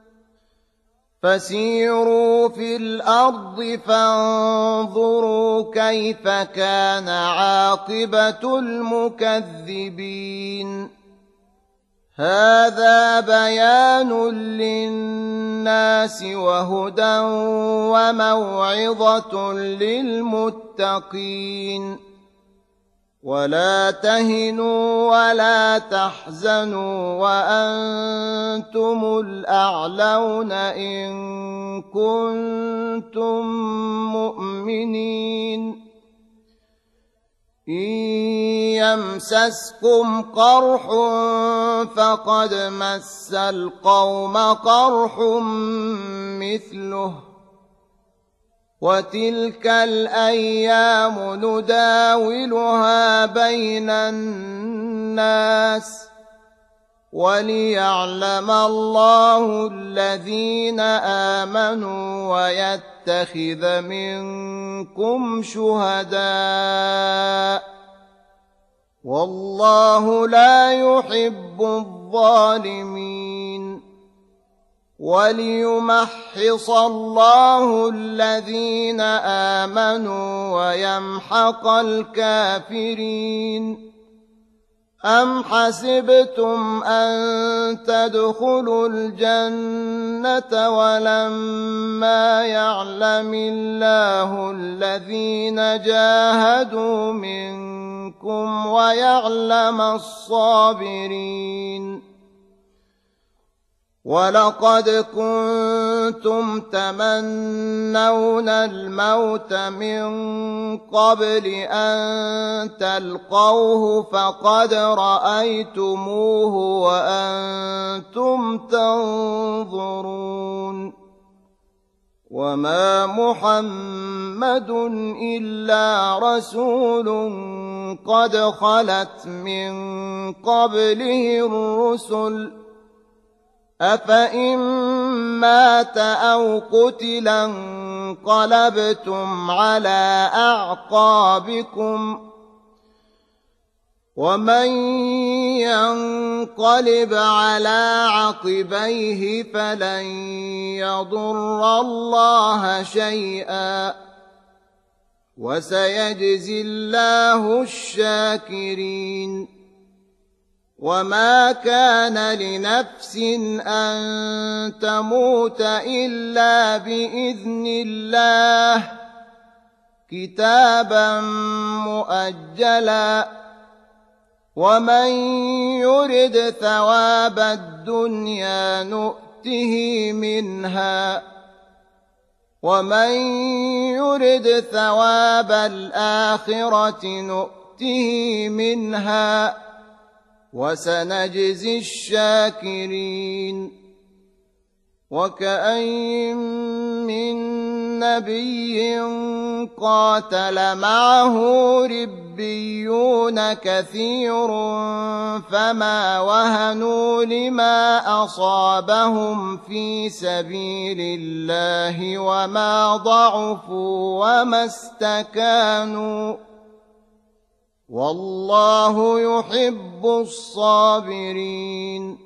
فسيروا في الأرض فانظروا كيف كان عاقبة المكذبين هذا بيان للناس وهدى وموعظة للمتقين ولا تهنوا ولا تحزنوا وأنتم الأعلون إن كنتم مؤمنين إن يمسسكم قرح فقد مس القوم قرح مثله وتلك الأيام نداولها بين الناس وليعلم الله الذين آمنوا ويتخذ منكم شهداء والله لا يحب الظالمين وليمحص الله الذين آمنوا ويمحق الكافرين أم حسبتم أن تدخلوا الجنة ولما يعلم الله الذين جاهدوا منكم ويعلم الصابرين ولقد كنتم تمنون الموت من قبل أن تلقوه فقد رأيتموه وأنتم تنظرون وما محمد إلا رسول قد خلت من قبله الرسل أفإن مات أو قتل انقلبتم على أعقابكم ومن ينقلب على عقبيه فلن يضر الله شيئا وسيجزي الله الشاكرين وما كان لنفس أن تموت إلا بإذن الله كتابا مؤجلا ومن يرد ثواب الدنيا نؤته منها ومن يرد ثواب الآخرة نؤته منها وسنجزي الشاكرين وكأين من نبي قاتل معه ربيون كثير فما وهنوا لما أصابهم في سبيل الله وما ضعفوا وما استكانوا والله يحب الصابرين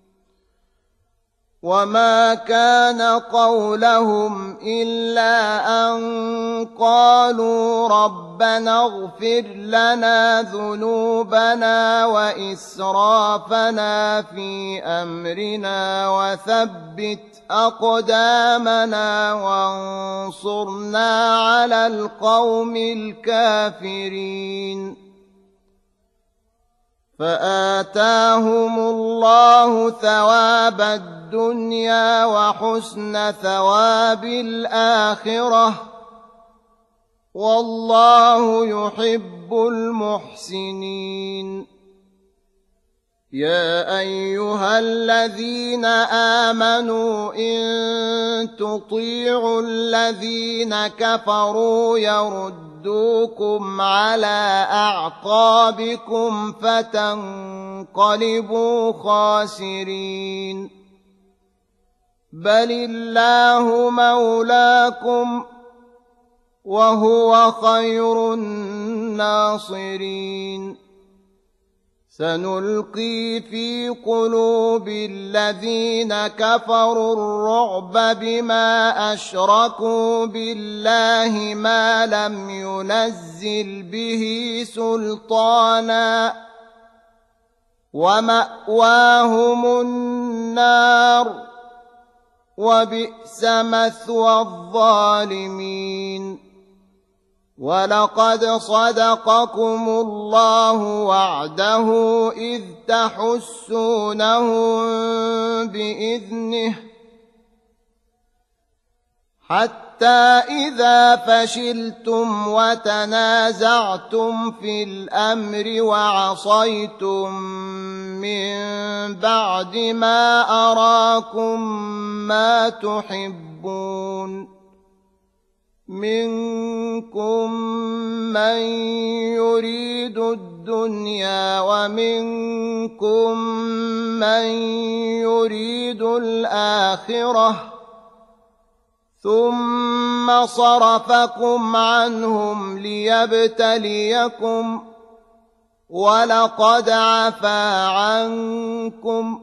وما كان قولهم إلا أن قالوا ربنا اغفر لنا ذنوبنا وإسرافنا في أمرنا وثبت أقدامنا وانصرنا على القوم الكافرين فآتاهم الله ثواب الدنيا وحسن ثواب الآخرة والله يحب المحسنين يا أيها الذين آمنوا إن تطيعوا الذين كفروا يردوكم على أعقابكم فتنقلبوا خاسرين بل الله مولاكم وهو خير الناصرين سنلقي في قلوب الذين كفروا الرعب بما أشركوا بالله ما لم ينزل به سلطانا ومأواهم النار وبئس مثوى الظالمين ولقد صدقكم الله وعده إذ تحسونهم بإذنه حتى إذا فشلتم وتنازعتم في الأمر وعصيتم من بعد ما أراكم ما تحبون منكم من يريد الدنيا ومنكم من يريد الآخرة ثم صرفكم عنهم ليبتليكم ولقد عفا عنكم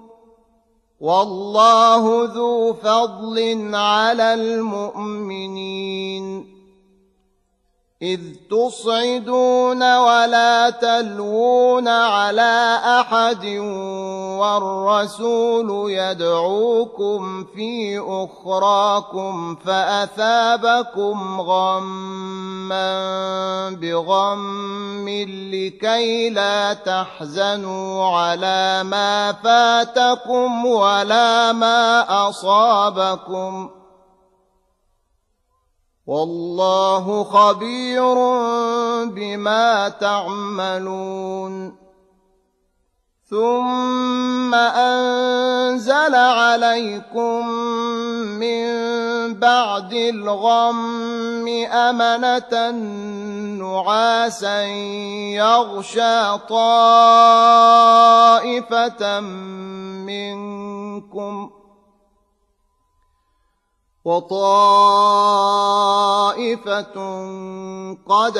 والله ذو فضل على المؤمنين إذ تصعدون ولا تلوون على أحد والرسول يدعوكم في أخراكم فأثابكم غما بغم لكي لا تحزنوا على ما فاتكم ولا ما أصابكم والله خبير بما تعملون ثم أنزل عليكم من بعد الغم أمنة نعاسا يغشى طائفة منكم وطائفة قد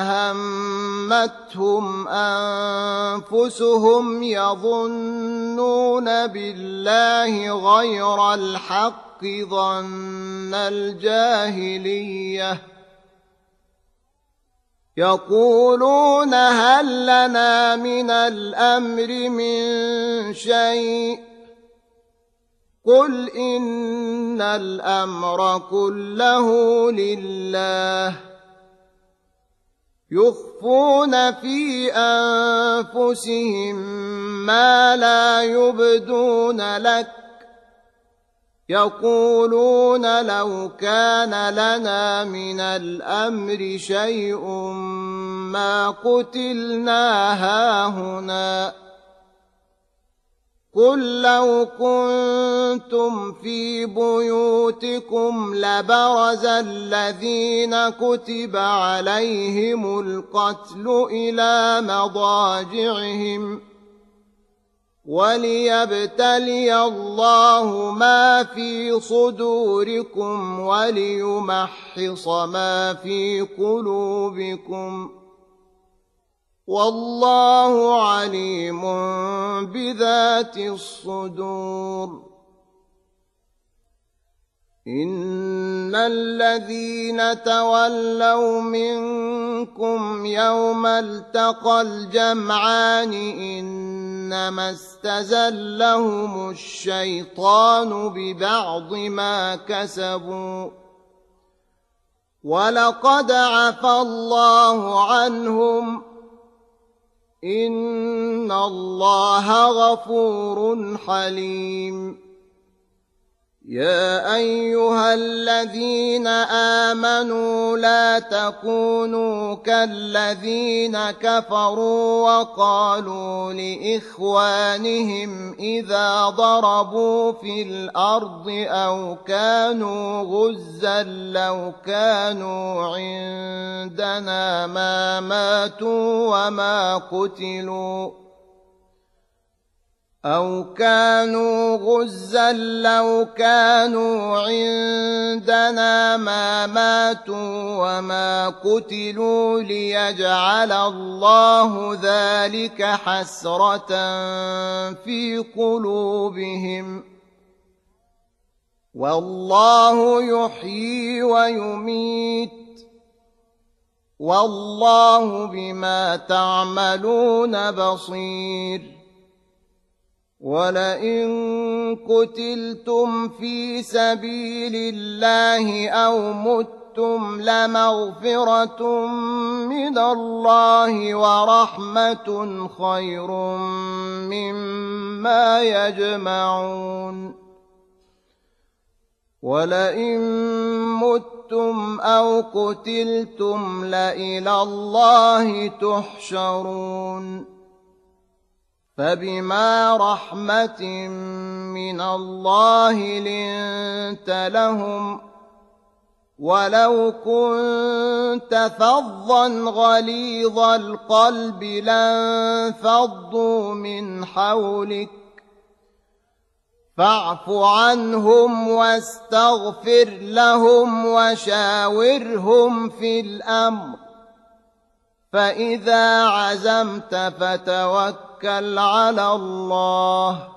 أهمتهم أنفسهم يظنون بالله غير الحق ظن الجاهلية يقولون هل لنا من الأمر من شيء قل إن الأمر كله لله يخفون في أنفسهم ما لا يبدون لك يقولون لو كان لنا من الأمر شيء ما قتلنا هاهنا قل لو كنتم في بيوتكم لبرز الذين كتب عليهم القتل إلى مضاجعهم وليبتلي الله ما في صدوركم وليمحص ما في قلوبكم والله عليم بذات الصدور إن الذين تولوا منكم يوم التقى الجمعان إنما استزلهم الشيطان ببعض ما كسبوا ولقد عفى الله عنهم إن الله غفور حليم يا أيها الذين آمنوا لا تكونوا كالذين كفروا وقالوا لإخوانهم إذا ضربوا في الأرض أو كانوا غزا لو كانوا عندنا ما ماتوا وما قتلوا أو كانوا غزا لو كانوا عندنا ما ماتوا وما قتلوا ليجعل الله ذلك حسرة في قلوبهم والله يحيي ويميت والله بما تعملون بصير ولئن قتلتم في سبيل الله أو متم لمغفرة من الله ورحمة خير مما يجمعون ولئن متم أو قتلتم لإلى الله تحشرون فبما رحمة من الله لنت لهم ولو كنت فظا غليظ القلب لانفضوا من حولك فاعف عنهم واستغفر لهم وشاورهم في الأمر فإذا عزمت فتوكل على الله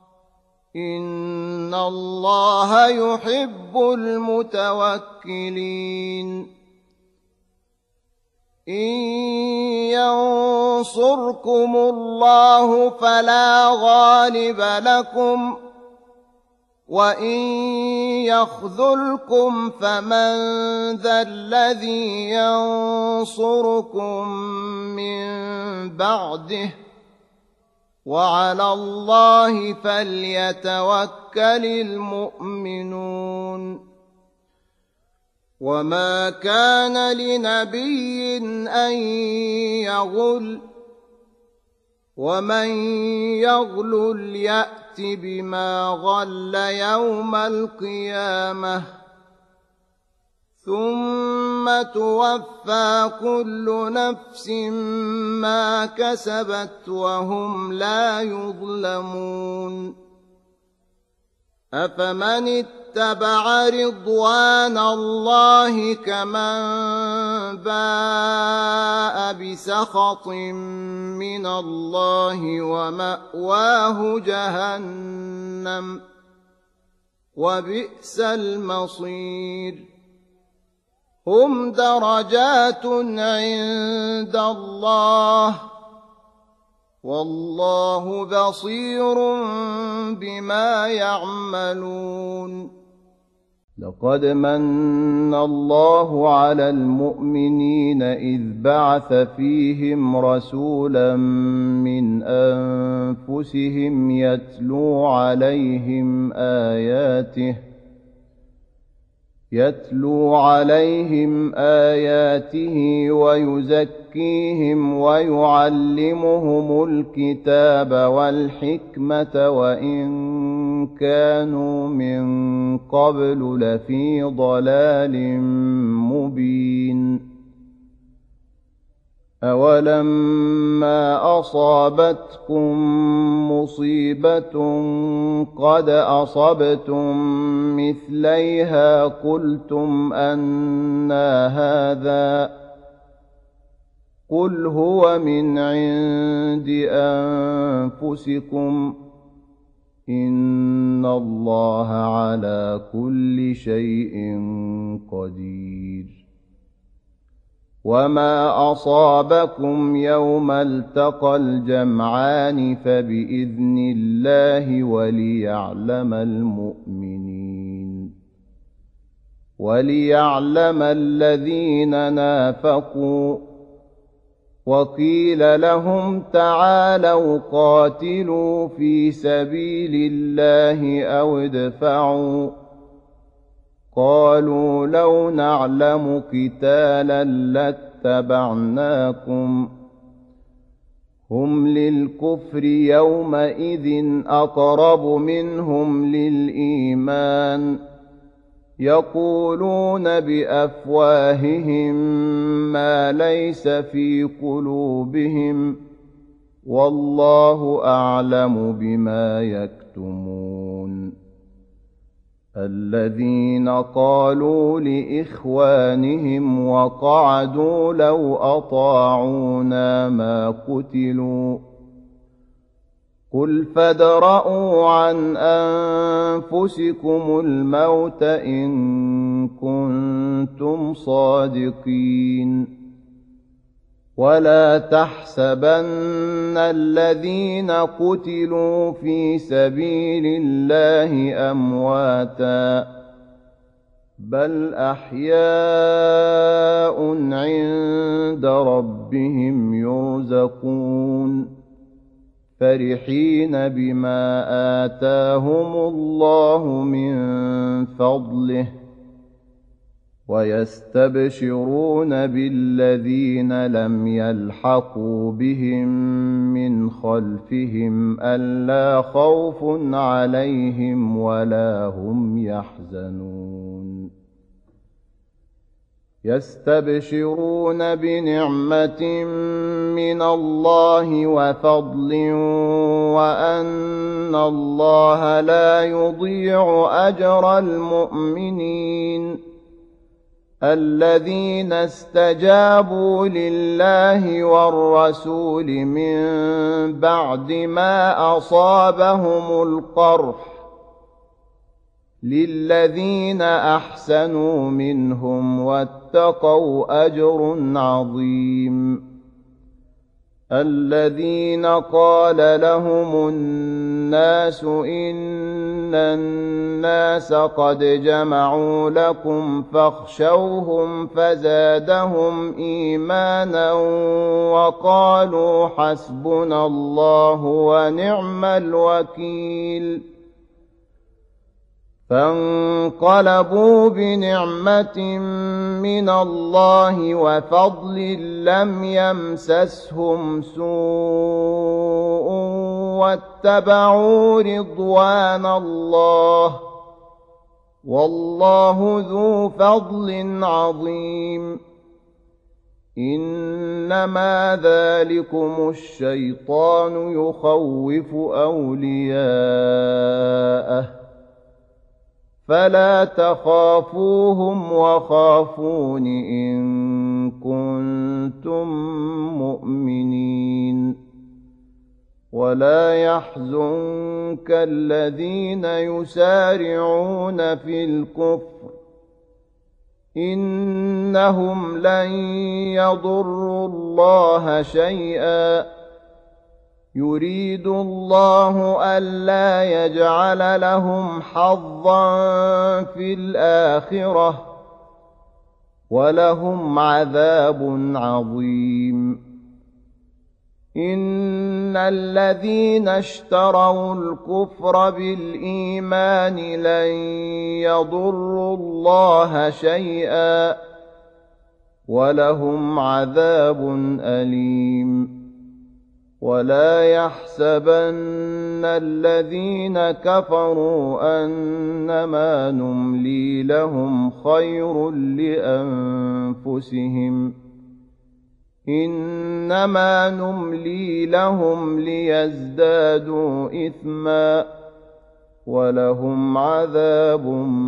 إن الله يحب المتوكلين إن ينصركم الله فلا غالب لكم وإن يخذلكم فمن ذا الذي ينصركم من بعده وعلى الله فليتوكل المؤمنون وما كان لنبي أن يغل ومن يغلل يأت بما غل يوم القيامة ثم توفى كل نفس ما كسبت وهم لا يظلمون أفمن اتبع رضوان الله كمن باء بسخط من الله ومأواه جهنم وبئس المصير هم درجات عند الله والله بصير بما يعملون لقد من الله على المؤمنين إذ بعث فيهم رسولا من أنفسهم يتلو عليهم آياته يتلو عليهم آياته ويزكيهم ويعلمهم الكتاب والحكمة وإن كانوا من قبل لفي ضلال مبين أولما أصابتكم مصيبة قد أصبتم مثليها قلتم أنى هذا قل هو من عند أنفسكم إن الله على كل شيء قدير وما أصابكم يوم التقى الجمعان فبإذن الله وليعلم المؤمنين وليعلم الذين نافقوا وقيل لهم تعالوا قاتلوا في سبيل الله أو ادفعوا قالوا لو نعلم قتالا لاتبعناكم هم للكفر يومئذ أقرب منهم للإيمان يقولون بأفواههم ما ليس في قلوبهم والله أعلم بما يكتمون الذين قالوا لإخوانهم وقعدوا لو أطاعونا ما قتلوا قل فادرءوا عن أنفسكم الموت إن كنتم صادقين ولا تحسبن الذين قتلوا في سبيل الله أمواتا بل أحياء عند ربهم يرزقون فرحين بما آتاهم الله من فضله ويستبشرون بالذين لم يلحقوا بهم من خلفهم ألا خوف عليهم ولا هم يحزنون يستبشرون بنعمة من الله وفضل وأن الله لا يضيع أجر المؤمنين الذين استجابوا لله والرسول من بعد ما أصابهم القرح للذين أحسنوا منهم واتقوا أجر عظيم الذين قال لهم الناس إن الناس قد جمعوا لكم فاخشوهم فزادهم إيمانا وقالوا حسبنا الله ونعم الوكيل فانقلبوا بنعمة من الله وفضل لم يمسسهم سوء واتبعوا رضوان الله والله ذو فضل عظيم إنما ذلكم الشيطان يخوف أولياءه فلا تخافوهم وخافون إن كنتم مؤمنين ولا يحزنك الذين يسارعون في الكفر إنهم لن يضروا الله شيئا يريد الله ألا يجعل لهم حظا في الآخرة ولهم عذاب عظيم إن الذين اشتروا الكفر بالإيمان لن يضروا الله شيئا ولهم عذاب أليم ولا يحسبن الذين كفروا أنما نملي لهم خير لأنفسهم إنما نملي لهم ليزدادوا إثما ولهم عذاب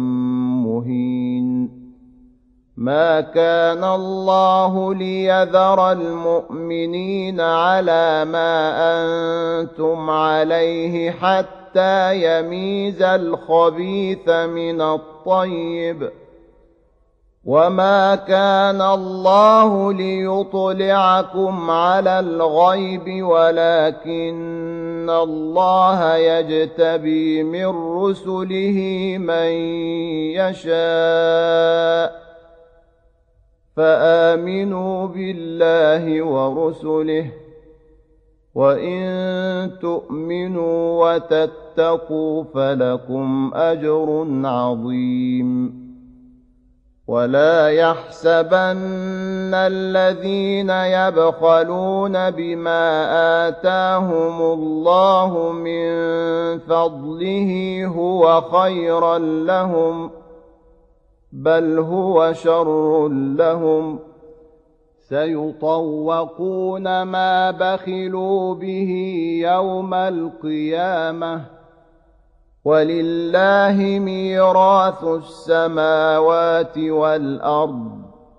مهين ما كان الله ليذر المؤمنين على ما أنتم عليه حتى يميز الخبيث من الطيب وما كان الله ليطلعكم على الغيب ولكن الله يجتبي من رسله من يشاء فآمنوا بالله ورسله وإن تؤمنوا وتتقوا فلكم أجر عظيم ولا يحسبن الذين يبخلون بما آتاهم الله من فضله هو خيرا لهم بل هو شر لهم سيطوقون ما بخلوا به يوم القيامة ولله ميراث السماوات والأرض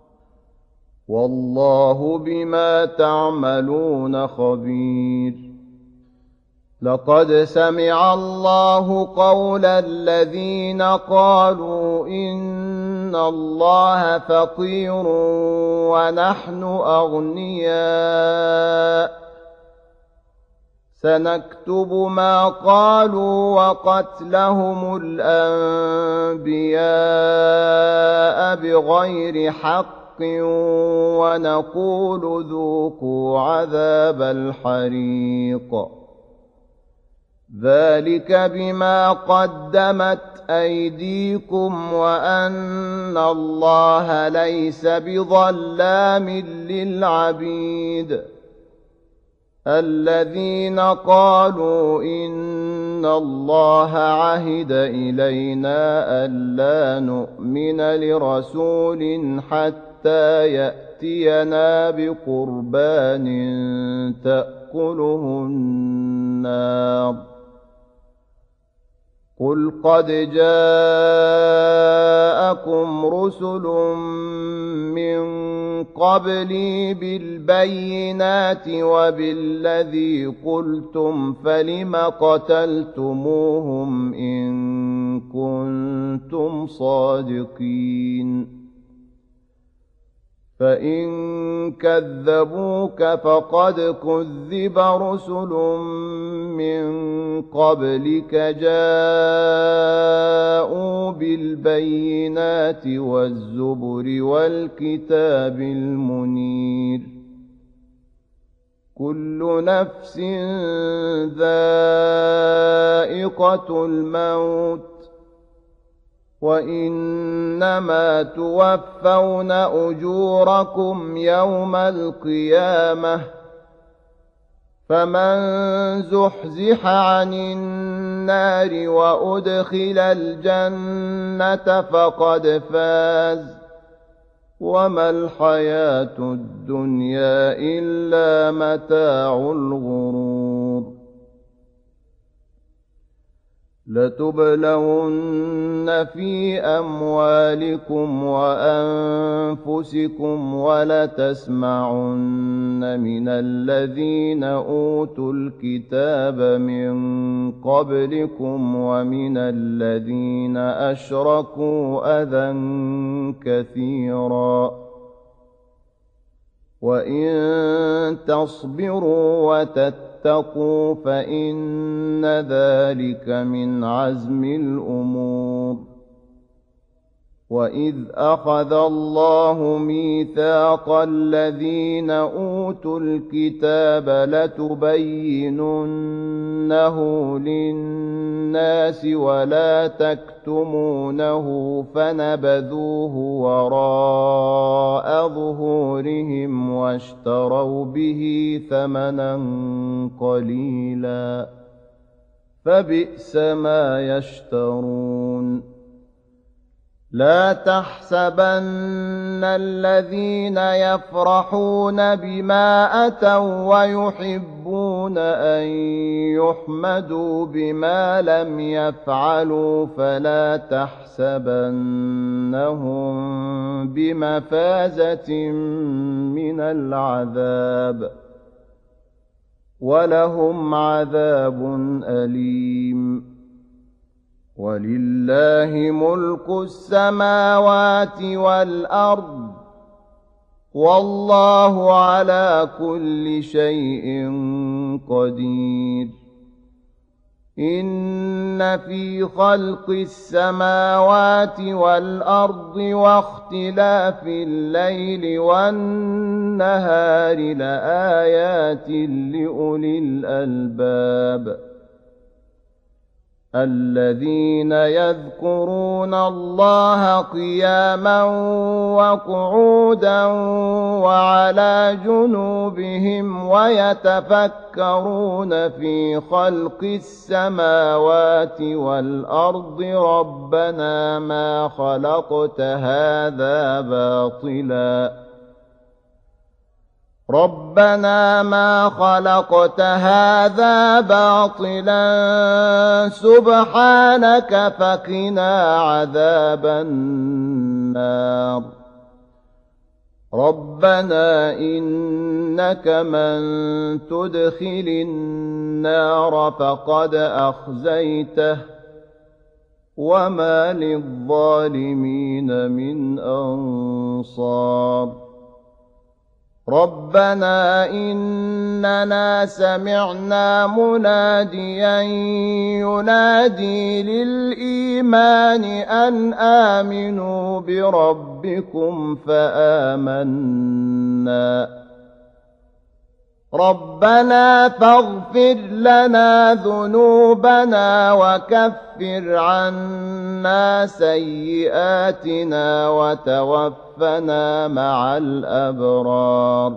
والله بما تعملون خبير لقد سمع الله قول الذين قالوا إن الله فقير ونحن أغنياء سنكتب ما قالوا وقتلهم الأنبياء بغير حق ونقول ذوقوا عذاب الحريق ذلك بما قدمت أيديكم وأن الله ليس بظلام للعبيد الذين قالوا إن الله عهد إلينا ألا نؤمن لرسول حتى يأتينا بقربان تأكله النار قل قد جاءكم رسل من قبلي بالبينات وبالذي قلتم فلم قتلتموهم إن كنتم صادقين فإن كذبوك فقد كذب رسل من قبلك جاءوا بالبينات والزبر والكتاب المنير كل نفس ذائقة الموت وإنما توفون أجوركم يوم القيامة فمن زحزح عن النار وأدخل الجنة فقد فاز وما الحياة الدنيا إلا متاع الغرور لتبلون في أموالكم وأنفسكم ولتسمعن من الذين أوتوا الكتاب من قبلكم ومن الذين أشركوا أذى كثيرا وإن تصبروا وتتقوا فإن ذلك من عزم الأمور وإذ أخذ الله ميثاق الذين أوتوا الكتاب لتبيننه للناس ولا تكتمونه فنبذوه وراء ظهورهم واشتروا به ثمنا قليلا فبئس ما يشترون لا تحسبن الذين يفرحون بما أتوا ويحبون أن يحمدوا بما لم يفعلوا فلا تحسبنهم بمفازة من العذاب ولهم عذاب أليم ولله ملك السماوات والأرض والله على كل شيء قدير إن في خلق السماوات والأرض واختلاف الليل والنهار لآيات لأولي الألباب الذين يذكرون الله قياما وقعودا وعلى جنوبهم ويتفكرون في خلق السماوات والأرض ربنا ما خلقت هذا باطلا ربنا ما خلقت هذا باطلا سبحانك فقنا عذاب النار ربنا إنك من تدخل النار فقد أخزيته وما للظالمين من أنصار ربنا إننا سمعنا مناديا ينادي للإيمان أن آمنوا بربكم فآمنا ربنا فاغفر لنا ذنوبنا وكفر عنا سيئاتنا وتوفنا مع الأبرار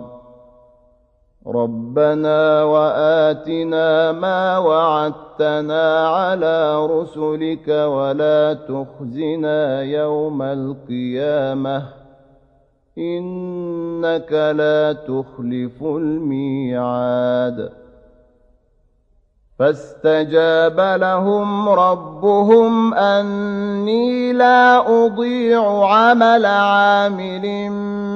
ربنا وآتنا ما وعدتنا على رسلك ولا تخزنا يوم القيامة إنك لا تخلف الميعاد فاستجاب لهم ربهم أني لا أضيع عمل عامل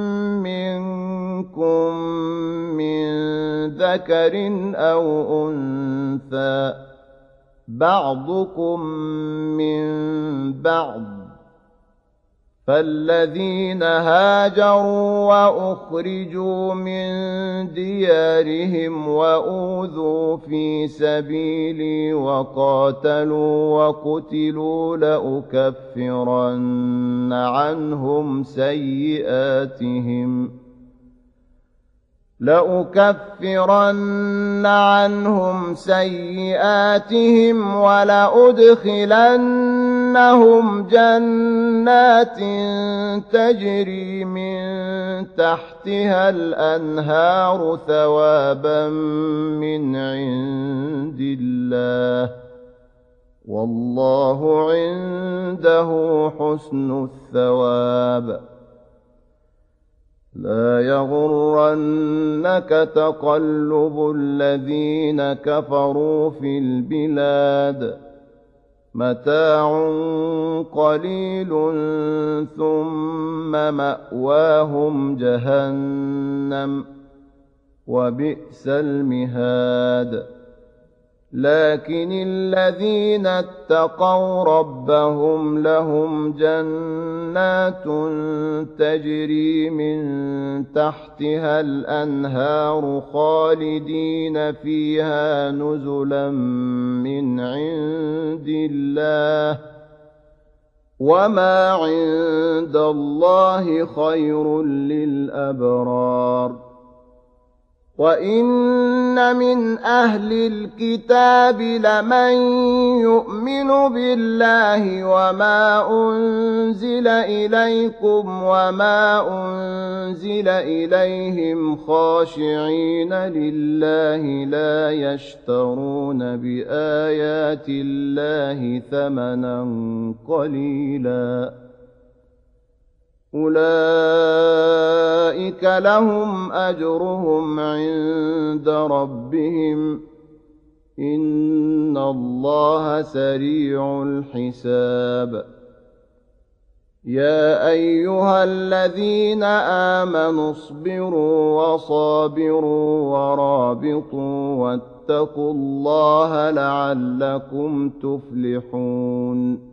منكم من ذكر أو أنثى بعضكم من بعض فالذين هاجروا وأخرجوا من ديارهم وأوذوا في سبيلي وقاتلوا وقتلوا لأكفرن عنهم سيئاتهم لأكفرن عنهم سيئاتهم ولأدخلنهم جنات تجري من تحتها الأنهار ثوابا من عند الله والله عنده حسن الثواب. لا يغرنك تقلب الذين كفروا في البلاد متاع قليل ثم مأواهم جهنم وبئس المهاد. لكن الذين اتقوا ربهم لهم جنات تجري من تحتها الأنهار خالدين فيها نزلا من عند الله وما عند الله خير للأبرار. وَإِنَّ مِنْ أَهْلِ الْكِتَابِ لَمَنْ يُؤْمِنُ بِاللَّهِ وَمَا أُنْزِلَ إِلَيْكُمْ وَمَا أُنْزِلَ إِلَيْهِمْ خَاشِعِينَ لِلَّهِ لَا يَشْتَرُونَ بِآيَاتِ اللَّهِ ثَمَنًا قَلِيلًا أولئك لهم أجرهم عند ربهم إن الله سريع الحساب. يا أيها الذين آمنوا اصبروا وصابروا ورابطوا واتقوا الله لعلكم تفلحون.